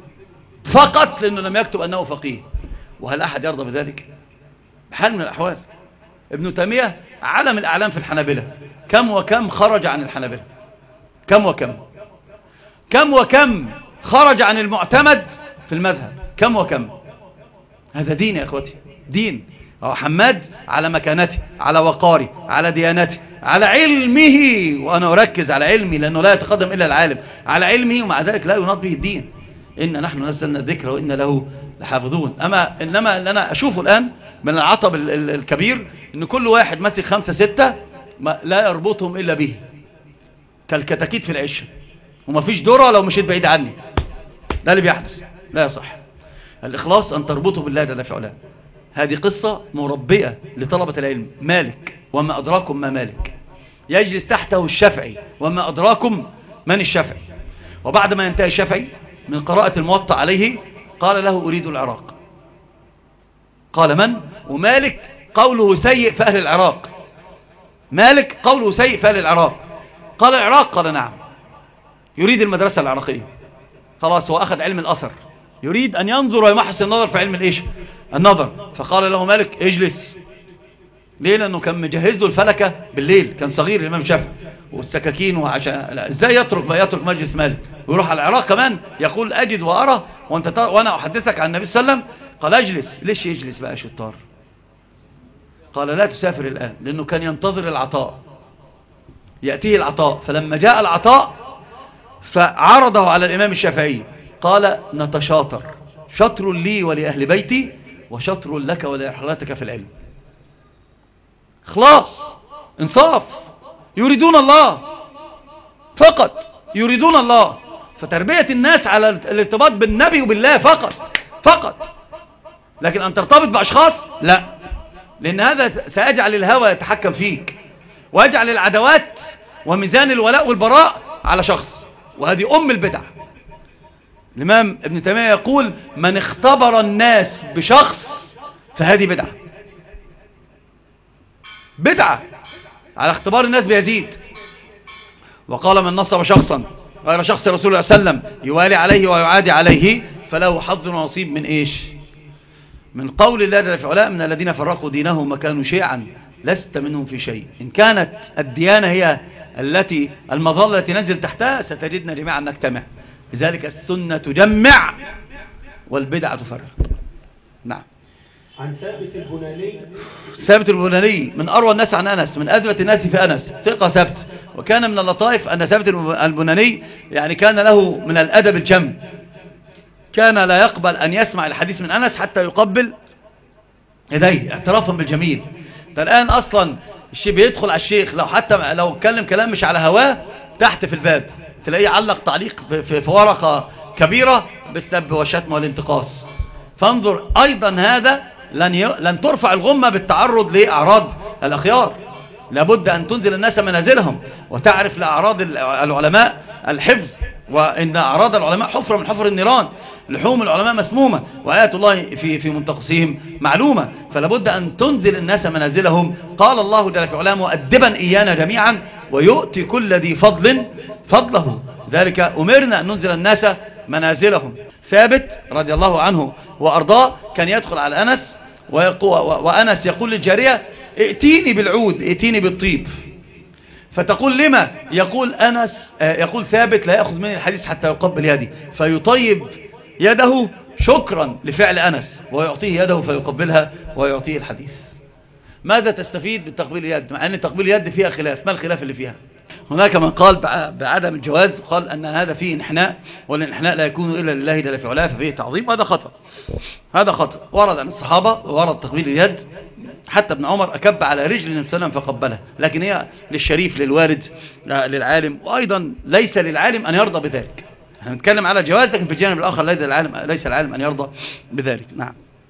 فقط لأنه لم يكتب أنه فقيه. وهل أحد يرضى بذلك؟ بحال من الأحوال. ابن تيمية علم الأعلام في الحنابلة، كم وكم خرج عن الحنابلة، كم وكم كم وكم خرج عن المعتمد في المذهب، كم وكم. هذا دين يا أخوتي، دين. حماد على مكانته، على وقاره، على ديانته، على علمه، وأنا أركز على علمي لأنه لا يتقدم إلا العالم، على علمه، ومع ذلك لا يناط به الدين. إن نحن نزلنا الذكر وإن له لحافظون. أما إنما اللي أنا أشوفه الآن من العطب الكبير إن كل واحد ماسك خمسة ستة لا يربطهم إلا به كالكتاكيت في العش، وما فيش دورة لو مشيت بعيد عني. ده اللي بيحدث، لا يصح. الإخلاص أن تربطه بالله جل في علاه. هذه قصة مربية لطلبة العلم. مالك وما أدراكم ما مالك، يجلس تحته الشافعي وما أدراكم من الشافعي. وبعد ما ينتهي الشافعي من قراءة الموطأ عليه قال له أريد العراق. قال من؟ ومالك قوله سيء في أهل العراق. مالك قوله سيء في أهل العراق. قال العراق؟ قال نعم. يريد المدرسة العراقية. خلاص هو أخذ علم الأثر، يريد أن ينظر ويمحص النظر في علم الإيش؟ النظر. فقال له مالك اجلس. ليه؟ لأنه كان مجهز له الفلكة بالليل، كان صغير الإمام الشافعي، والسكاكين، وعشان ازاي يترك ما يترك مجلس مالك ويروح على العراق كمان يقول أجد وأرى وأنت ت... وأنا أحدثك عن النبي صلى الله عليه وسلم. قال اجلس. ليش يجلس بقى شطار؟ قال لا تسافر الآن، لأنه كان ينتظر العطاء، يأتيه العطاء. فلما جاء العطاء فعرضه على الإمام الشافعي قال نتشاطر، شطر لي ولأهل بيتي وشطر لك ولأحلاتك في العلم. خلاص انصاف، يريدون الله فقط، يريدون الله. فتربية الناس على الارتباط بالنبي وبالله فقط فقط، لكن أن ترتبط بأشخاص لا، لأن هذا سيجعل الهوى يتحكم فيك، ويجعل العدوات وميزان الولاء والبراء على شخص، وهذه أم البدع. الإمام ابن تيمية يقول من اختبر الناس بشخص فهذه بدعة. بدعة على اختبار الناس بيزيد. وقال من نصب شخصا غير شخص رسول الله صلى الله عليه وسلم يوالي عليه ويعادي عليه فله حظ ونصيب من ايش؟ من قول الله جل في علاه من الذين فرقوا دينهم وكانوا شيعا لست منهم في شيء. إن كانت الديانة هي التي المظلة التي ننزل تحتها ستجدنا جميعا نجتمع. لذلك السنة تجمع والبدعة تفرق. نعم. عن ثابت البناني. ثابت البناني من أروى الناس عن أنس، من أثبت الناس في أنس، ثقة ثبت. وكان من اللطائف أن ثابت البناني يعني كان له من الأدب الجم، كان لا يقبل أن يسمع الحديث من أنس حتى يقبل يديه اعترافا بالجميل. الآن أصلا الشيء بيدخل على الشيخ لو حتى لو اتكلم كلام مش على هواه تحت في الباب تلاقيه علق تعليق في ورقة كبيرة بالسب والشتم والانتقاص. فانظر أيضا هذا لن, ي... لن ترفع الغمة بالتعرض لأعراض الأخيار. لابد أن تنزل الناس منازلهم وتعرف لأعراض العلماء الحفظ، وإن أعراض العلماء حفرة من حفر النيران. لحوم العلماء مسمومة وآيات الله في في منتقصهم معلومة، فلابد أن تنزل الناس منازلهم. قال الله جل في علاه مؤدبا إيانا جميعا ويؤتي كل ذي فضل فضله، ذلك أمرنا أن ننزل الناس منازلهم. ثابت رضي الله عنه وأرضاه كان يدخل على أنس وأنس يقول للجارية ائتيني بالعود، ائتيني بالطيب، فتقول لما؟ يقول أنس يقول ثابت لا يأخذ مني الحديث حتى يقبل يدي، فيطيب يده شكرا لفعل أنس ويعطيه يده فيقبلها ويعطيه الحديث. ماذا تستفيد بالتقبيل اليد؟ مع أن تقبيل اليد فيها خلاف، ما الخلاف اللي فيها؟ هناك من قال بعدم الجواز، قال أن هذا فيه انحناء، والانحناء لا يكون إلا لله جل في علاه ففيه تعظيم، وهذا خطأ. هذا خطأ. ورد عن الصحابة ورد تقبيل اليد، حتى ابن عمر أكب على رجل النبي صلى الله عليه وسلم فقبلها، لكن هي للشريف للوارد للعالم، وأيضا ليس للعالم أن يرضى بذلك. هنتكلم على الجواز، لكن في الجانب الآخر ليس العالم ليس العالم أن يرضى بذلك. نعم.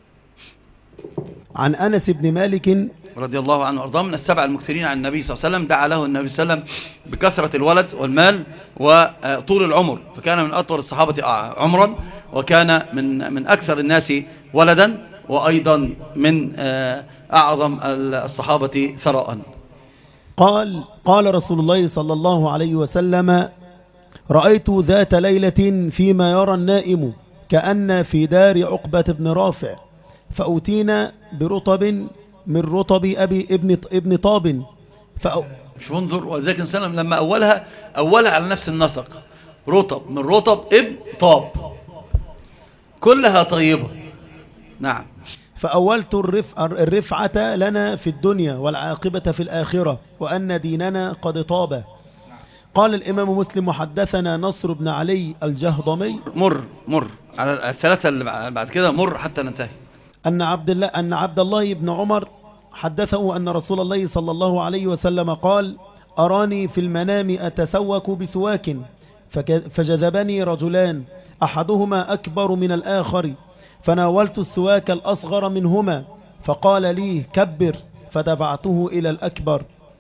عن أنس بن مالك رضي الله عنه وارضاه من السبع المكثرين عن النبي صلى الله عليه وسلم، دعا له النبي صلى الله عليه وسلم بكثرة الولد والمال وطول العمر، فكان من أطول الصحابة عمرا، وكان من من أكثر الناس ولدا، وأيضا من أعظم الصحابة ثراء. قال قال رسول الله صلى الله عليه وسلم: رأيت ذات ليلة فيما يرى النائم كأن في دار عقبة بن رافع، فأوتينا برطب من رطب أبي ابن ابن طاب. فأو مش منظر، وذلك السلام لما أولها أولها على نفس النسق، رطب من رطب ابن طاب، كلها طيبة. نعم. فأولت الرفع الرفعة لنا في الدنيا والعاقبة في الآخرة، وأن ديننا قد طاب. قال الإمام مسلم: حدثنا نصر بن علي الجهضمي. مر مر على الثلاثة اللي بعد كده، مر حتى ننتهي. أن عبد الله أن عبد الله بن عمر حدثه أن رسول الله صلى الله عليه وسلم قال: أراني في المنام أتسوك بسواك، فجذبني رجلان أحدهما أكبر من الآخر، فناولت السواك الأصغر منهما، فقال لي: كبر، فدفعته إلى الأكبر.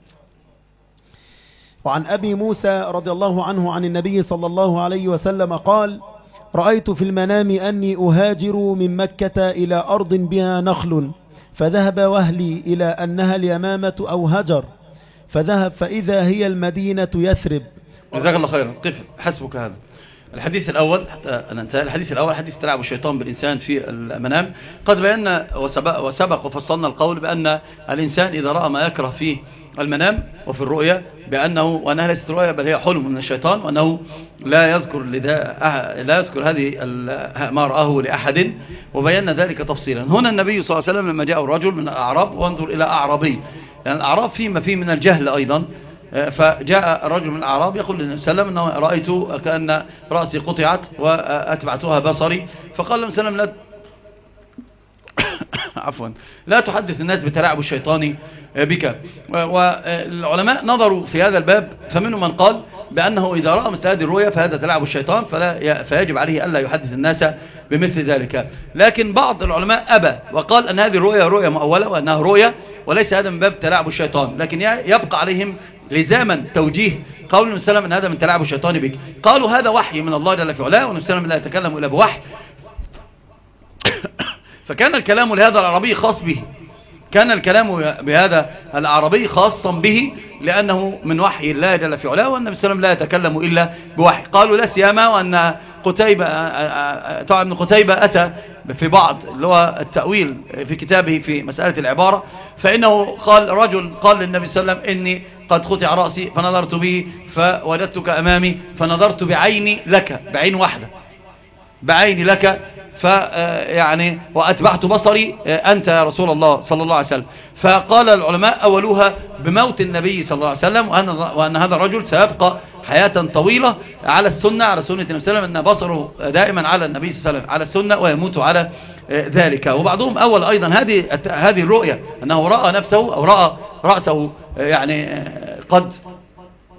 وعن أبي موسى رضي الله عنه عن النبي صلى الله عليه وسلم قال: رأيت في المنام أني أهاجر من مكة إلى أرض بها نخل، فذهب وهلي إلى أنها اليمامة أو هجر، فذهب فإذا هي المدينة يثرب. جزاك الله خيرا. قف، حسبك هذا الحديث الأول حتى ننتهي. الحديث الأول حديث تلعب الشيطان بالإنسان في المنام. قد بينا وسبق, وسبق وفصلنا القول بأن الإنسان إذا رأى ما يكره في المنام وفي الرؤية بأنه وأنها ليست رؤية بل هي حلم من الشيطان، وأنه لا يذكر لا يذكر هذه ما رآه لأحد، وبينا ذلك تفصيلا. هنا النبي صلى الله عليه وسلم لما جاء الرجل من الأعراب، وانظر إلى أعرابي، لأن يعني الأعراب فيما فيه من الجهل أيضا، فجاء رجل من الأعراب يقول للنبي صلى الله عليه وسلم أنه رأيت كأن رأسي قطعت وأتبعتها بصري، فقال النبي صلى الله عليه وسلم: عفوا لا تحدث الناس بتلاعب الشيطان بك. والعلماء نظروا في هذا الباب، فمنهم من قال بأنه إذا رأى مثل هذه الرؤيا فهذا تلاعب الشيطان، فلا فيجب عليه ألا يحدث الناس بمثل ذلك. لكن بعض العلماء أبى وقال أن هذه الرؤيا رؤيا مؤولة، وأنها رؤيا وليس هذا من باب تلاعب الشيطان، لكن يبقى عليهم لزاما توجيه قول النبي صلى الله عليه وسلم أن هذا من تلاعب الشيطان بك. قالوا هذا وحي من الله جل في علاه، والنبي صلى الله عليه وسلم لا يتكلم إلا بوحي، فكان الكلام لهذا العربي خاص به، كان الكلام بهذا العربي خاصا به لأنه من وحي الله جل في علاه، والنبي صلى الله عليه وسلم لا يتكلم إلا بوحي. قالوا لا سيما وأن قتيبة طبعا ابن قتيبة أتى في بعض اللي هو التأويل في كتابه في مسألة العبارة، فإنه قال رجل قال للنبي صلى الله عليه وسلم: إني قد قطع رأسي فنظرت به فوجدتك أمامي فنظرت بعيني لك، بعين واحدة، بعيني لك، فيعني وأتبعت بصري أنت يا رسول الله صلى الله عليه وسلم. فقال العلماء أولوها بموت النبي صلى الله عليه وسلم، وأن, وأن هذا الرجل سيبقى حياة طويلة على السنة، على سنة النبي صلى الله عليه وسلم، أن بصره دائما على النبي صلى الله عليه وسلم على السنة ويموت على ذلك. وبعضهم أول أيضا هذه هذه الرؤية أنه رأى نفسه أو رأى رأسه يعني قد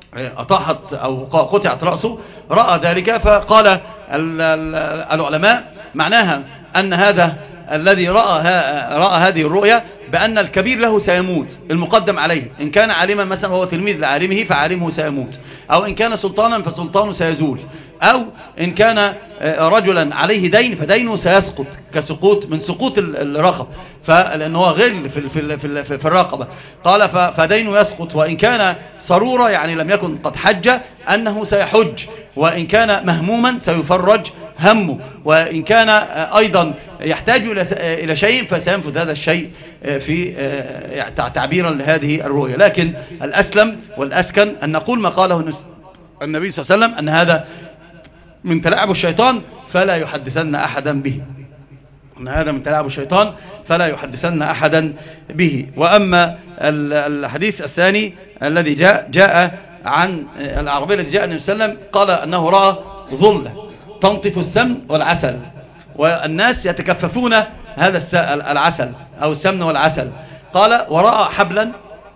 أطاحت أو قطعت رأسه رأى ذلك، فقال العلماء معناها أن هذا الذي رأى, رأى هذه الرؤيا بأن الكبير له سيموت المقدم عليه، إن كان عالما مثلا وهو تلميذ لعالمه فعالمه سيموت، أو إن كان سلطانا فسلطانه سيزول، أو إن كان رجلا عليه دين فدينه سيسقط كسقوط من سقوط الرقبة، فلأنه غل في, في, في, في الرقبة. قال فدينه يسقط، وإن كان صرورة يعني لم يكن قد حج أنه سيحج، وإن كان مهموما سيفرج همه، وإن كان أيضا يحتاج إلى شيء فسينفذ هذا الشيء في تعبيرا لهذه الرؤية. لكن الأسلم والأسكن أن نقول ما قاله النبي صلى الله عليه وسلم أن هذا من تلاعب الشيطان فلا يحدثن أحدا به، أن هذا من تلاعب الشيطان فلا يحدثن أحدا به. وأما الحديث الثاني الذي جاء جاء عن العربية الذي جاء النبي صلى الله عليه وسلم قال أنه رأى ظلة تنطف السمن والعسل، والناس يتكففون هذا العسل أو السمن والعسل. قال ورأى حبلا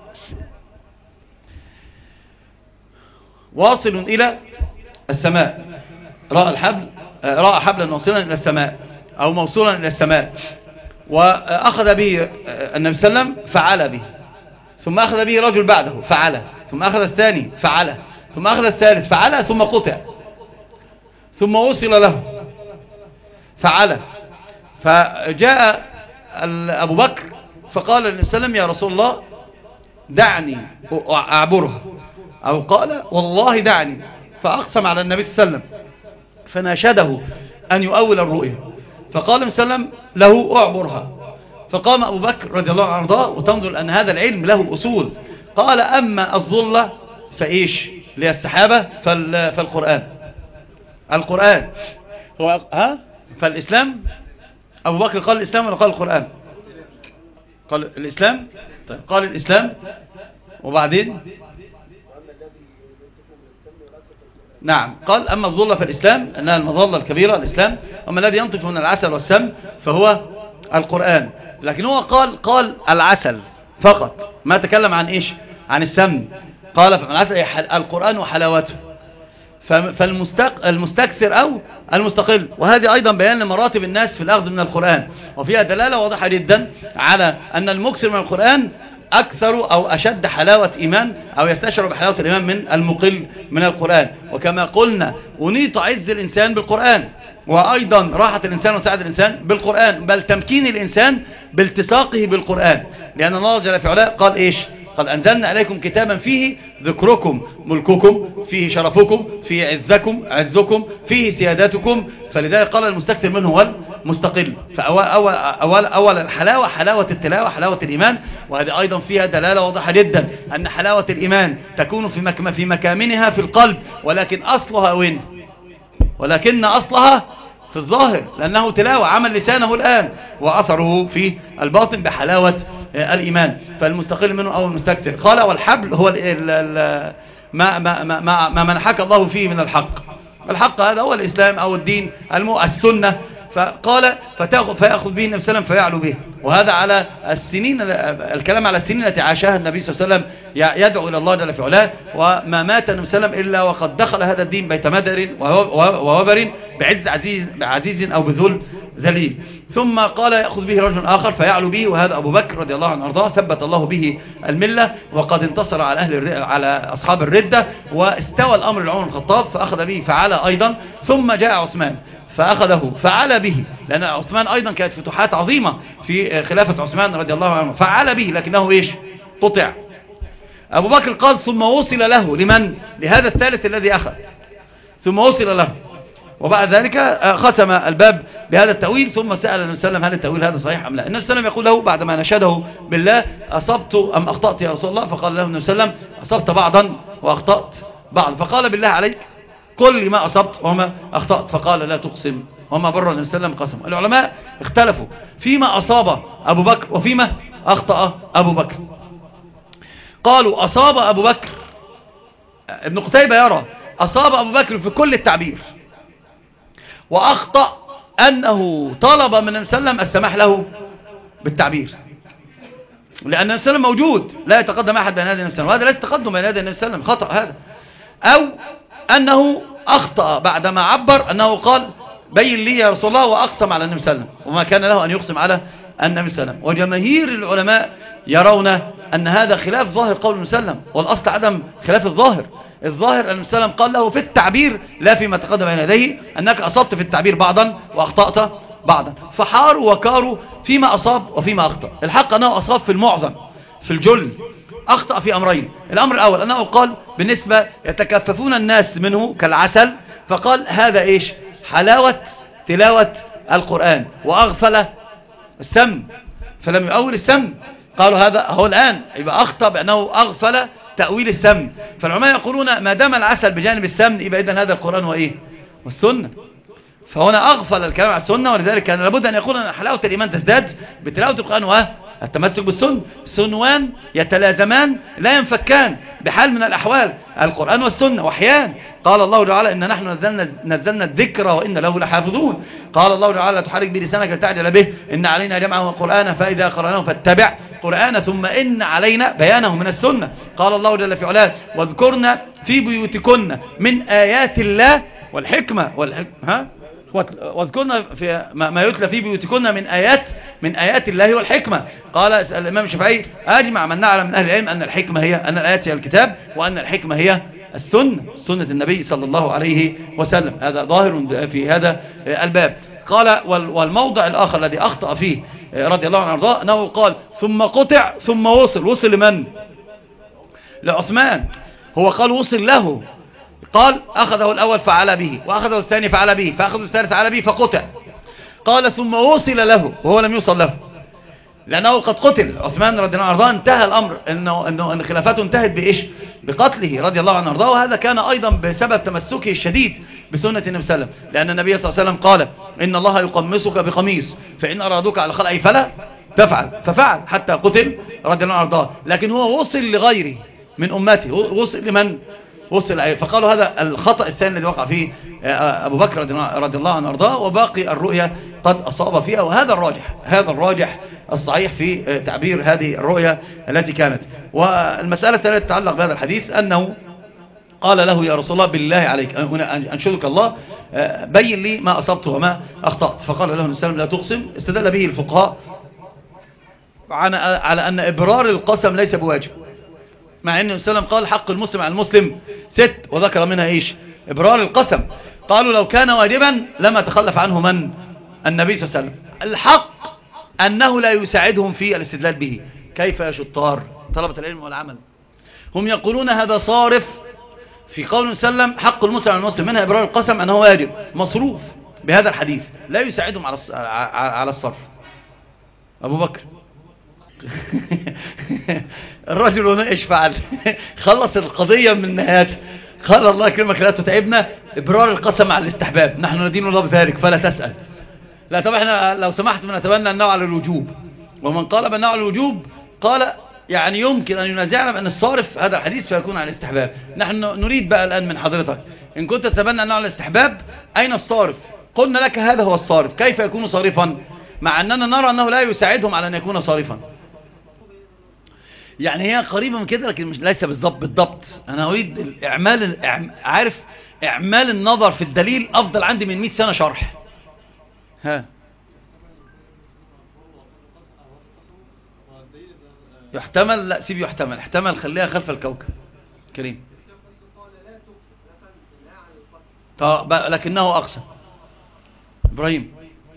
واصل إلى السماء، رأى الحبل رأى حبلا واصلا إلى السماء أو موصولا إلى السماء، وأخذ به النبي صلى الله عليه وسلم فعل به، ثم أخذ به رجل بعده فعله، ثم أخذ الثاني فعله، ثم أخذ الثالث فعله، ثم قطع، ثم وصل له فعله. فجاء أبو بكر فقال للنبي صلى الله عليه وسلم يا رسول الله دعني أعبره، أو قال والله دعني، فأقسم على النبي صلى الله عليه وسلم فناشده أن يؤول الرؤيا، فقال النبي صلى الله عليه وسلم له أعبرها، فقام أبو بكر رضي الله عنه وارضاه، وتنظر أن هذا العلم له أصول. قال أما الظلة فإيش للسحابة فالقرآن، القرآن هو ها فالإسلام. أبو بكر قال الإسلام ولا قال القرآن؟ قال الإسلام. طيب قال الإسلام وبعدين نعم قال أما الظلة فالإسلام أنها المظلة الكبيرة الإسلام، أما الذي ينطف من العسل والسم فهو القرآن. لكن هو قال قال العسل فقط، ما تكلم عن إيش عن السم. قال فالعسل القرآن وحلاوته، فالمستكثر أو المستقل. وهذه أيضا بيان لمراتب الناس في الأخذ من القرآن، وفيها دلالة واضحة جدا على أن المكثر من القرآن أكثر أو أشد حلاوة إيمان أو يستشعر بحلاوة الإيمان من المقل من القرآن. وكما قلنا أنيط عز الإنسان بالقرآن، وأيضا راحة الإنسان وسعادة الإنسان بالقرآن، بل تمكين الإنسان بالتصاقه بالقرآن، لأن الله جل في علاه قال إيش؟ قد أنزلنا عليكم كتابا فيه ذكركم ملككم، فيه شرفكم، فيه عزكم عزكم، فيه سيادتكم. فلذلك قال المستكثر منه هو المستقل. فأول أول أول أول الحلاوة حلاوة التلاوة حلاوة الإيمان، وهذه أيضا فيها دلالة واضحة جدا أن حلاوة الإيمان تكون في مك في مكامنها في القلب، ولكن أصلها وين؟ ولكن أصلها في الظاهر، لأنه تلاوة عمل لسانه الآن، وأثره في الباطن بحلاوة الإيمان. فالمستقل منه أو المستكثر. قال والحبل هو ال ال ما, ما, ما, ما منحك الله فيه من الحق. الحق هذا هو الإسلام أو الدين السنة. فقال فيأخذ به النبي صلى الله عليه وسلم فيعلو به، وهذا على السنين، الكلام على السنين التي عاشها النبي صلى الله عليه وسلم يدعو إلى الله جل في علاه. وما مات النبي صلى الله عليه وسلم إلا وقد دخل هذا الدين بيت مدر ووبر بعز عزيز, عزيز أو بذل ذليل. ثم قال يأخذ به رجل آخر فيعلو به، وهذا أبو بكر رضي الله عنه وارضاه، ثبت الله به الملة، وقد انتصر على أهل على أصحاب الردة، واستوى الأمر لعمر بن الخطاب فأخذ به فعلى أيضا. ثم جاء عثمان فأخذه فعل به، لأن عثمان أيضا كانت فتوحات عظيمة في خلافة عثمان رضي الله عنه، فعل به لكنه إيش قطع. أبو بكر قال ثم وصل له لمن؟ لهذا الثالث الذي أخذ، ثم وصل له. وبعد ذلك ختم الباب بهذا التأويل، ثم سأل النبي صلى الله عليه وسلم هل التأويل هذا صحيح أم لا. النبي صلى الله عليه وسلم يقول له بعدما نشده بالله أصبت أم أخطأت يا رسول الله؟ فقال له النبي صلى الله عليه وسلم أصبت بعضا وأخطأت بعض. فقال بالله عليك قل لي ما أصبت وما أخطأت. فقال لا تقسم، وما بر النبي صلى الله عليه وسلم قسم. العلماء اختلفوا فيما أصاب أبو بكر وفيما أخطأ أبو بكر. قالوا أصاب أبو بكر، ابن قتيبة يرى أصاب أبو بكر في كل التعبير، وأخطأ أنه طلب من النبي صلى الله عليه وسلم السماح له بالتعبير، لأن النبي صلى الله عليه وسلم موجود لا يتقدم أحد بين يدي النبي صلى الله عليه وسلم، وهذا ليس تقدم بين يدي النبي صلى الله عليه وسلم، خطأ هذا. أو أنه أخطأ بعدما عبر أنه قال بين لي يا رسول الله وأقسم على النبي صلى الله عليه وسلم، وما كان له أن يقسم على النبي صلى الله عليه وسلم. وجماهير العلماء يرون أن هذا خلاف ظاهر قول النبي صلى الله عليه وسلم، والأصل عدم خلاف الظاهر. الظاهر أن النبي صلى الله عليه وسلم قال له في التعبير لا فيما تقدم بين يديه أنك أصبت في التعبير بعضا وأخطأت بعضا، فحاروا وكاروا فيما أصاب وفيما أخطأ. الحق أنه أصاب في المعظم في الجل، أخطأ في أمرين. الأمر الأول أنه قال بالنسبة يتكففون الناس منه كالعسل، فقال هذا إيش؟ حلاوة تلاوة القرآن، وأغفل السم فلم يؤول السم. قالوا هذا هو الآن يبقى أخطأ بأنه أغفل تأويل السم. فالعلماء يقولون ما دام العسل بجانب السمن يبقى إذن هذا القرآن وإيه؟ والسنة. فهنا أغفل الكلام على السنة، ولذلك كان لابد أن يقول أن حلاوة الإيمان تزداد بتلاوة القرآن والتمسك بالسنة. سنوان يتلازمان لا ينفكان بحال من الأحوال، القرآن والسنة. وأحيان قال الله تعالى إن نحن نزلنا, نزلنا الذكر وإن له لحافظون. قال الله تعالى لا تحرك بلسانك تعجل به إن علينا جمعه وقرآنه فإذا قرأناه فاتبع قرآنه ثم إن علينا بيانه من السنة. قال الله جل في علاه واذكرنا في بيوتكن من آيات الله والحكمة والحكمة ها واذكرنا في ما يتلى في بيوتكن من آيات من آيات الله والحكمة. قال الإمام الشافعي أجمع من نعلم من أهل العلم أن الحكمة هي أن الآيات هي الكتاب، وأن الحكمة هي السنة، سنة النبي صلى الله عليه وسلم. هذا ظاهر في هذا الباب. قال والموضع الآخر الذي أخطأ فيه رضي الله عنه وارضاه أنه قال ثم قطع ثم وصل. وصل لمن؟ لعثمان. هو قال وصل له، قال أخذه الأول فعل به، وأخذه الثاني فعل به، فأخذه الثالث فعل به فقطع. قال ثم وصل له وهو لم يوصل له، لأنه قد قتل عثمان رضي الله عنه وارضاه. انتهى الأمر إنه إنه أن خلافته انتهت بإيش؟ بقتله رضي الله عنه وارضاه. وهذا كان أيضا بسبب تمسكه الشديد بسنة النبي صلى الله عليه وسلم، لأن النبي صلى الله عليه وسلم قال إن الله يقمصك بقميص فإن أرادوك على خلق فلا تفعل، ففعل حتى قتل رضي الله عنه وارضاه. لكن هو وصل لغيره من أمته. وصل لمن؟ وصل عليه. فقالوا هذا الخطأ الثاني الذي وقع فيه أبو بكر رضي الله عنه وارضاه، وباقي الرؤية قد أصاب فيها. وهذا الراجح، هذا الراجح الصحيح في تعبير هذه الرؤية التي كانت. والمسألة الثانية تتعلق بهذا الحديث أنه قال له يا رسول الله بالله عليك أنشدك الله بين لي ما أصبت وما أخطأت. فقال له النبي صلى الله عليه وسلم لا تقسم. استدل به الفقهاء على أن إبرار القسم ليس بواجب، مع أن النبي صلى الله عليه وسلم قال حق المسلم على المسلم ست، وذكر منها إيش؟ إبرار القسم. قالوا لو كان واجبا لما تخلف عنه من؟ النبي صلى الله عليه وسلم. الحق أنه لا يساعدهم في الاستدلال به. كيف يا شطار طلبة العلم والعمل؟ هم يقولون هذا صارف في قول النبي صلى الله عليه وسلم حق المسلم على المسلم منها إبرار القسم أنه واجب مصروف بهذا الحديث، لا يساعدهم على على الصرف. أبو بكر الرجل ايش فعل؟ خلص القضية من نهايتها. قال الله يكرمك لا تتعبنا، إبرار القسم على الاستحباب، نحن ندين الله بذلك فلا تسأل. لا طبعا احنا لو سمحت نتبنى أنه على الوجوب، ومن قال بأنه على الوجوب قال يعني يمكن أن ينازعنا بأن الصارف هذا الحديث فيكون على الاستحباب. نحن نريد بقى الآن من حضرتك إن كنت تتبنى أنه على الاستحباب أين الصارف؟ قلنا لك هذا هو الصارف، كيف يكون صارفا مع أننا نرى أنه لا يساعدهم على أن يكون صارفا؟ يعني هي قريبة من كده لكن مش ليس بالضبط بالضبط. أنا أريد الإعمال، عارف إعمال النظر في الدليل أفضل عندي من مئة سنة شرح. ها يحتمل، لا سيب يحتمل، احتمل خليها خلف الكوكب كريم. طب لكنه أقسم إبراهيم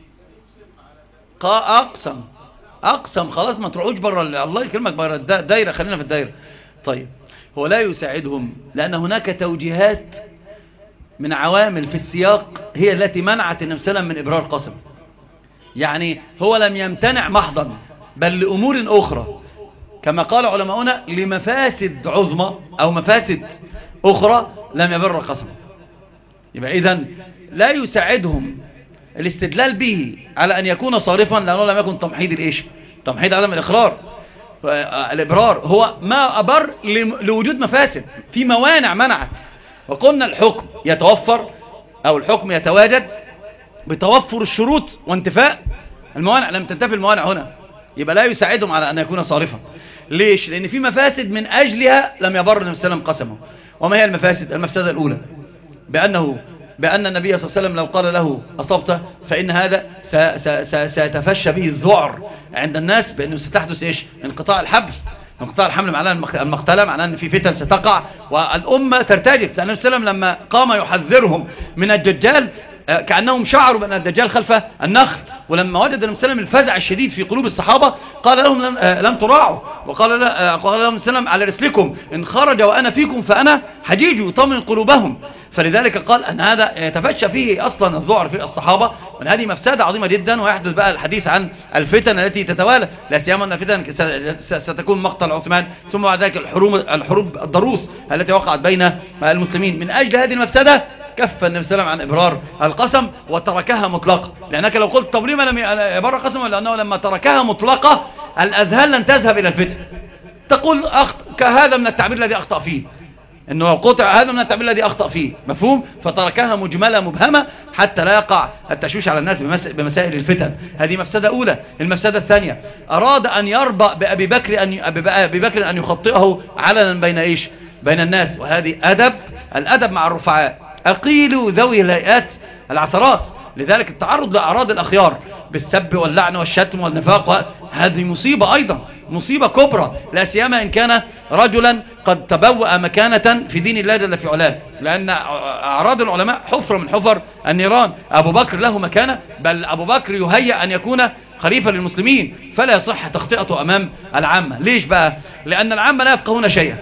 أقسم أقسم خلاص ما تروحوش بره، الله يكرمك بره الدايرة، خلينا في الدايرة. طيب هو لا يساعدهم لأن هناك توجيهات من عوامل في السياق هي التي منعت النبي صلى الله عليه وسلم من إبرار القسم. يعني هو لم يمتنع محضا بل لأمور أخرى كما قال علماؤنا لمفاسد عظمى أو مفاسد أخرى لم يبر القسم. يبقى إذن لا يساعدهم الاستدلال به على أن يكون صارفا لأنه لم يكن تمحيد الإيش؟ تمحيد عدم الإقرار. الإبرار هو ما أبر لوجود مفاسد، في موانع منعت. وقلنا الحكم يتوفر أو الحكم يتواجد بتوفر الشروط وانتفاء الموانع. لم تنتفي الموانع هنا، يبقى لا يساعدهم على أن يكون صارفا. ليش؟ لأن في مفاسد من أجلها لم يبر النبي صلى الله عليه وسلم قسمه. وما هي المفاسد؟ المفسدة الأولى بأنه بأن النبي صلى الله عليه وسلم لو قال له أصبت فإن هذا سيتفشى به الذعر عند الناس، بأنه ستحدث إيش؟ انقطاع الحبل. انقطاع الحمل معناه المقتلة، معناه أن في فتن ستقع والأمة ترتجف. لأن النبي صلى الله عليه وسلم لما قام يحذرهم من الدجال كأنهم شعروا بأن الدجال خلف النخل، ولما وجد النبي صلى الله عليه وسلم الفزع الشديد في قلوب الصحابة قال لهم لن تراعوا، وقال له قال لهم السلام على رسلكم، إن خرج وأنا فيكم فأنا حجيج، يطمن قلوبهم. فلذلك قال أن هذا يتفشى فيه أصلا الذعر في الصحابة، وأن هذه مفسدة عظيمة جدا. ويحدث بقى الحديث عن الفتن التي تتوالى، لا سيما أن الفتن ستكون مقتل عثمان، ثم بعد ذلك الحروب الحروب الضروس التي وقعت بين المسلمين. من أجل هذه المفسدة كف النبي صلى الله عليه وسلم عن إبرار القسم وتركها مطلقة. لأنك لو قلت طب ليه ما لم يبرر قسم؟ لأنه لما تركها مطلقة الأذهان لن تذهب إلى الفتن. تقول أخط... كهذا من التعبير الذي أخطأ فيه، إنه قطع هذا من التعبير الذي أخطأ فيه، مفهوم؟ فتركها مجملة مبهمة حتى لا يقع التشويش على الناس بمس... بمسائل الفتن. هذه مفسدة أولى. المفسدة الثانية أراد أن يربأ بأبي بكر أن أبي بكر أن يخطئه علنا بين إيش؟ بين الناس. وهذه أدب الأدب مع الرفعاء، أقيلوا ذوي الهيئات العثرات. لذلك التعرض لأعراض الأخيار بالسب واللعن والشتم والنفاق هذه مصيبة أيضا، مصيبة كبرى، لا سيما إن كان رجلا قد تبوأ مكانة في دين الله جل في علاه. لأن أعراض العلماء حفرة من حفر النيران. أبو بكر له مكانة، بل أبو بكر يهيأ أن يكون خليفة للمسلمين، فلا يصح تخطئته أمام العامة. ليش بقى؟ لأن العامة لا يفقهون شيئا،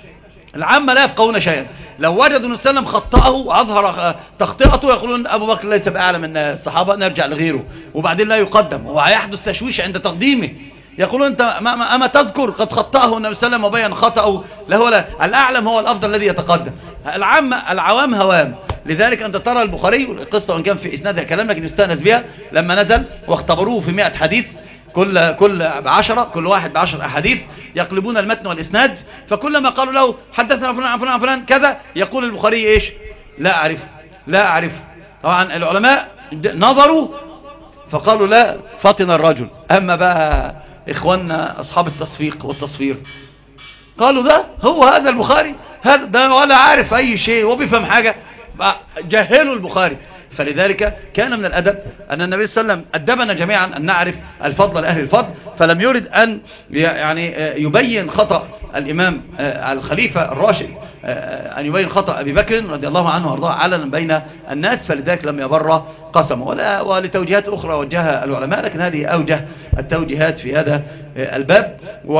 العامة لا يفقهون شيئا. لو وجدوا النبي صلى الله عليه وسلم خطأه وأظهر تخطئته يقولون أبو بكر ليس بأعلى من الصحابة، نرجع لغيره، وبعدين لا يقدم، وهيحدث تشويش عند تقديمه. يقولون أنت ما أما تذكر قد خطأه النبي صلى الله عليه وسلم وبين خطأه له، لا الأعلم هو الأفضل الذي يتقدم. العامة العوام هوام. لذلك أنت ترى البخاري القصة وإن كان في إسنادها كلام لكن يستأنس بها، لما نزل واختبروه في مئة حديث، كل كل بعشرة، كل واحد بعشر أحاديث، يقلبون المتن والإسناد، فكلما قالوا له حدثنا فلان عن فلان عن فلان كذا، يقول البخاري إيش؟ لا أعرف لا أعرف. طبعا العلماء نظروا فقالوا لا، فطن الرجل. أما بقى إخواننا أصحاب التصفيق والتصفير قالوا ده هو هذا البخاري، هذا ده ولا عارف أي شيء وبيفهم حاجة، جهلوا البخاري. فلذلك كان من الأدب أن النبي صلى الله عليه وسلم أدبنا جميعا أن نعرف الفضل لأهل الفضل، فلم يرد أن يعني يبين خطأ الإمام الخليفة الراشد، أن يبين خطأ أبي بكر رضي الله عنه وارضاه علنا بين الناس، فلذلك لم يبر قسمه. ولا ولتوجيهات أخرى وجهها العلماء، لكن هذه أوجه التوجيهات في هذا الباب.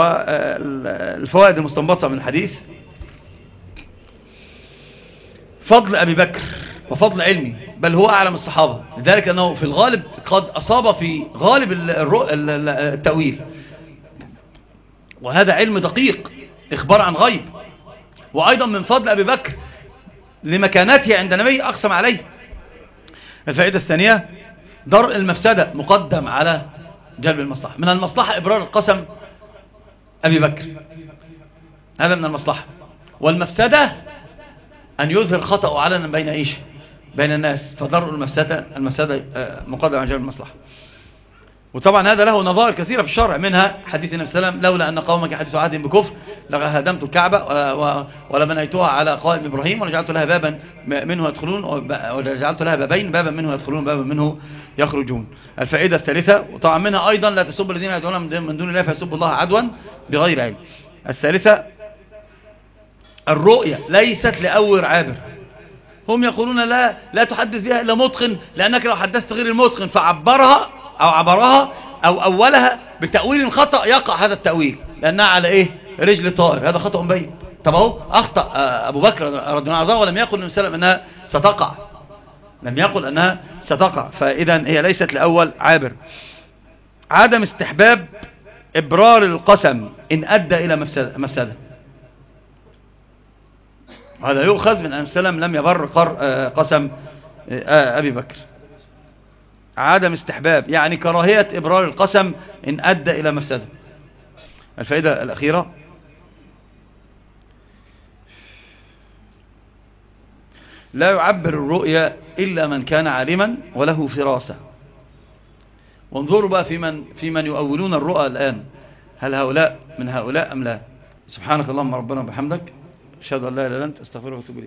والفوائد المستنبطة من الحديث: فضل أبي بكر وفضل علمي، بل هو أعلم الصحابة، لذلك أنه في الغالب قد أصاب في غالب التأويل، وهذا علم دقيق، إخبار عن غيب. وأيضا من فضل أبي بكر لمكانته عند النبي أقسم عليه. الفائدة الثانية: درء المفسدة مقدم على جلب المصلحة. من المصلحة إبرار القسم أبي بكر، هذا من المصلحة. والمفسدة أن يظهر خطأه علنا بين إيش؟ بين الناس، فضرء المفسدة المفسدة مقدم على جلب المصلحة. وطبعا هذا له نظائر كثيرة في الشرع، منها حديث النبي صلى الله عليه وسلم: لولا أن قومك حدثوا عهد بكفر لهدمت الكعبة ولا بنيتها على قائم إبراهيم ولجعلت لها بابا منه يدخلون ولجعلت لها بابين، بابا منه يدخلون بابا منه يخرجون. الفائدة الثالثة، وطبعا منها أيضا: لا تسبوا الذين يدعون من دون الله فيسبوا الله عدوا بغير علم. الثالثة: الرؤية ليست لأول عابر. هم يقولون لا لا تحدث بها إلا متقن، لأنك لو حدثت غير المتقن فعبرها أو عبرها أو أولها بتأويل خطأ يقع هذا التأويل، لأنها على إيه؟ رجل طائر، هذا خطأ مبين. طب اهو أخطأ أبو بكر رضي الله عنه ولم يقل النبي صلى الله عليه وسلم أنها ستقع، لم يقل أنها ستقع، فإذا هي ليست لأول عابر. عدم استحباب إبرار القسم إن أدى إلى مفسدة. هذا يؤخذ من أن السلام لم يبر قسم أبي بكر. عدم استحباب يعني كراهية إبرار القسم إن أدى إلى مفسدة. الفائدة الأخيرة: لا يعبر الرؤيا إلا من كان عالما وله فراسة. وانظروا بقى في من, في من يؤولون الرؤى الآن، هل هؤلاء من هؤلاء أم لا؟ سبحانك اللهم ربنا وبحمدك، أشهد أن لا إله إلا أنت أستغفرك وأتوب إليك.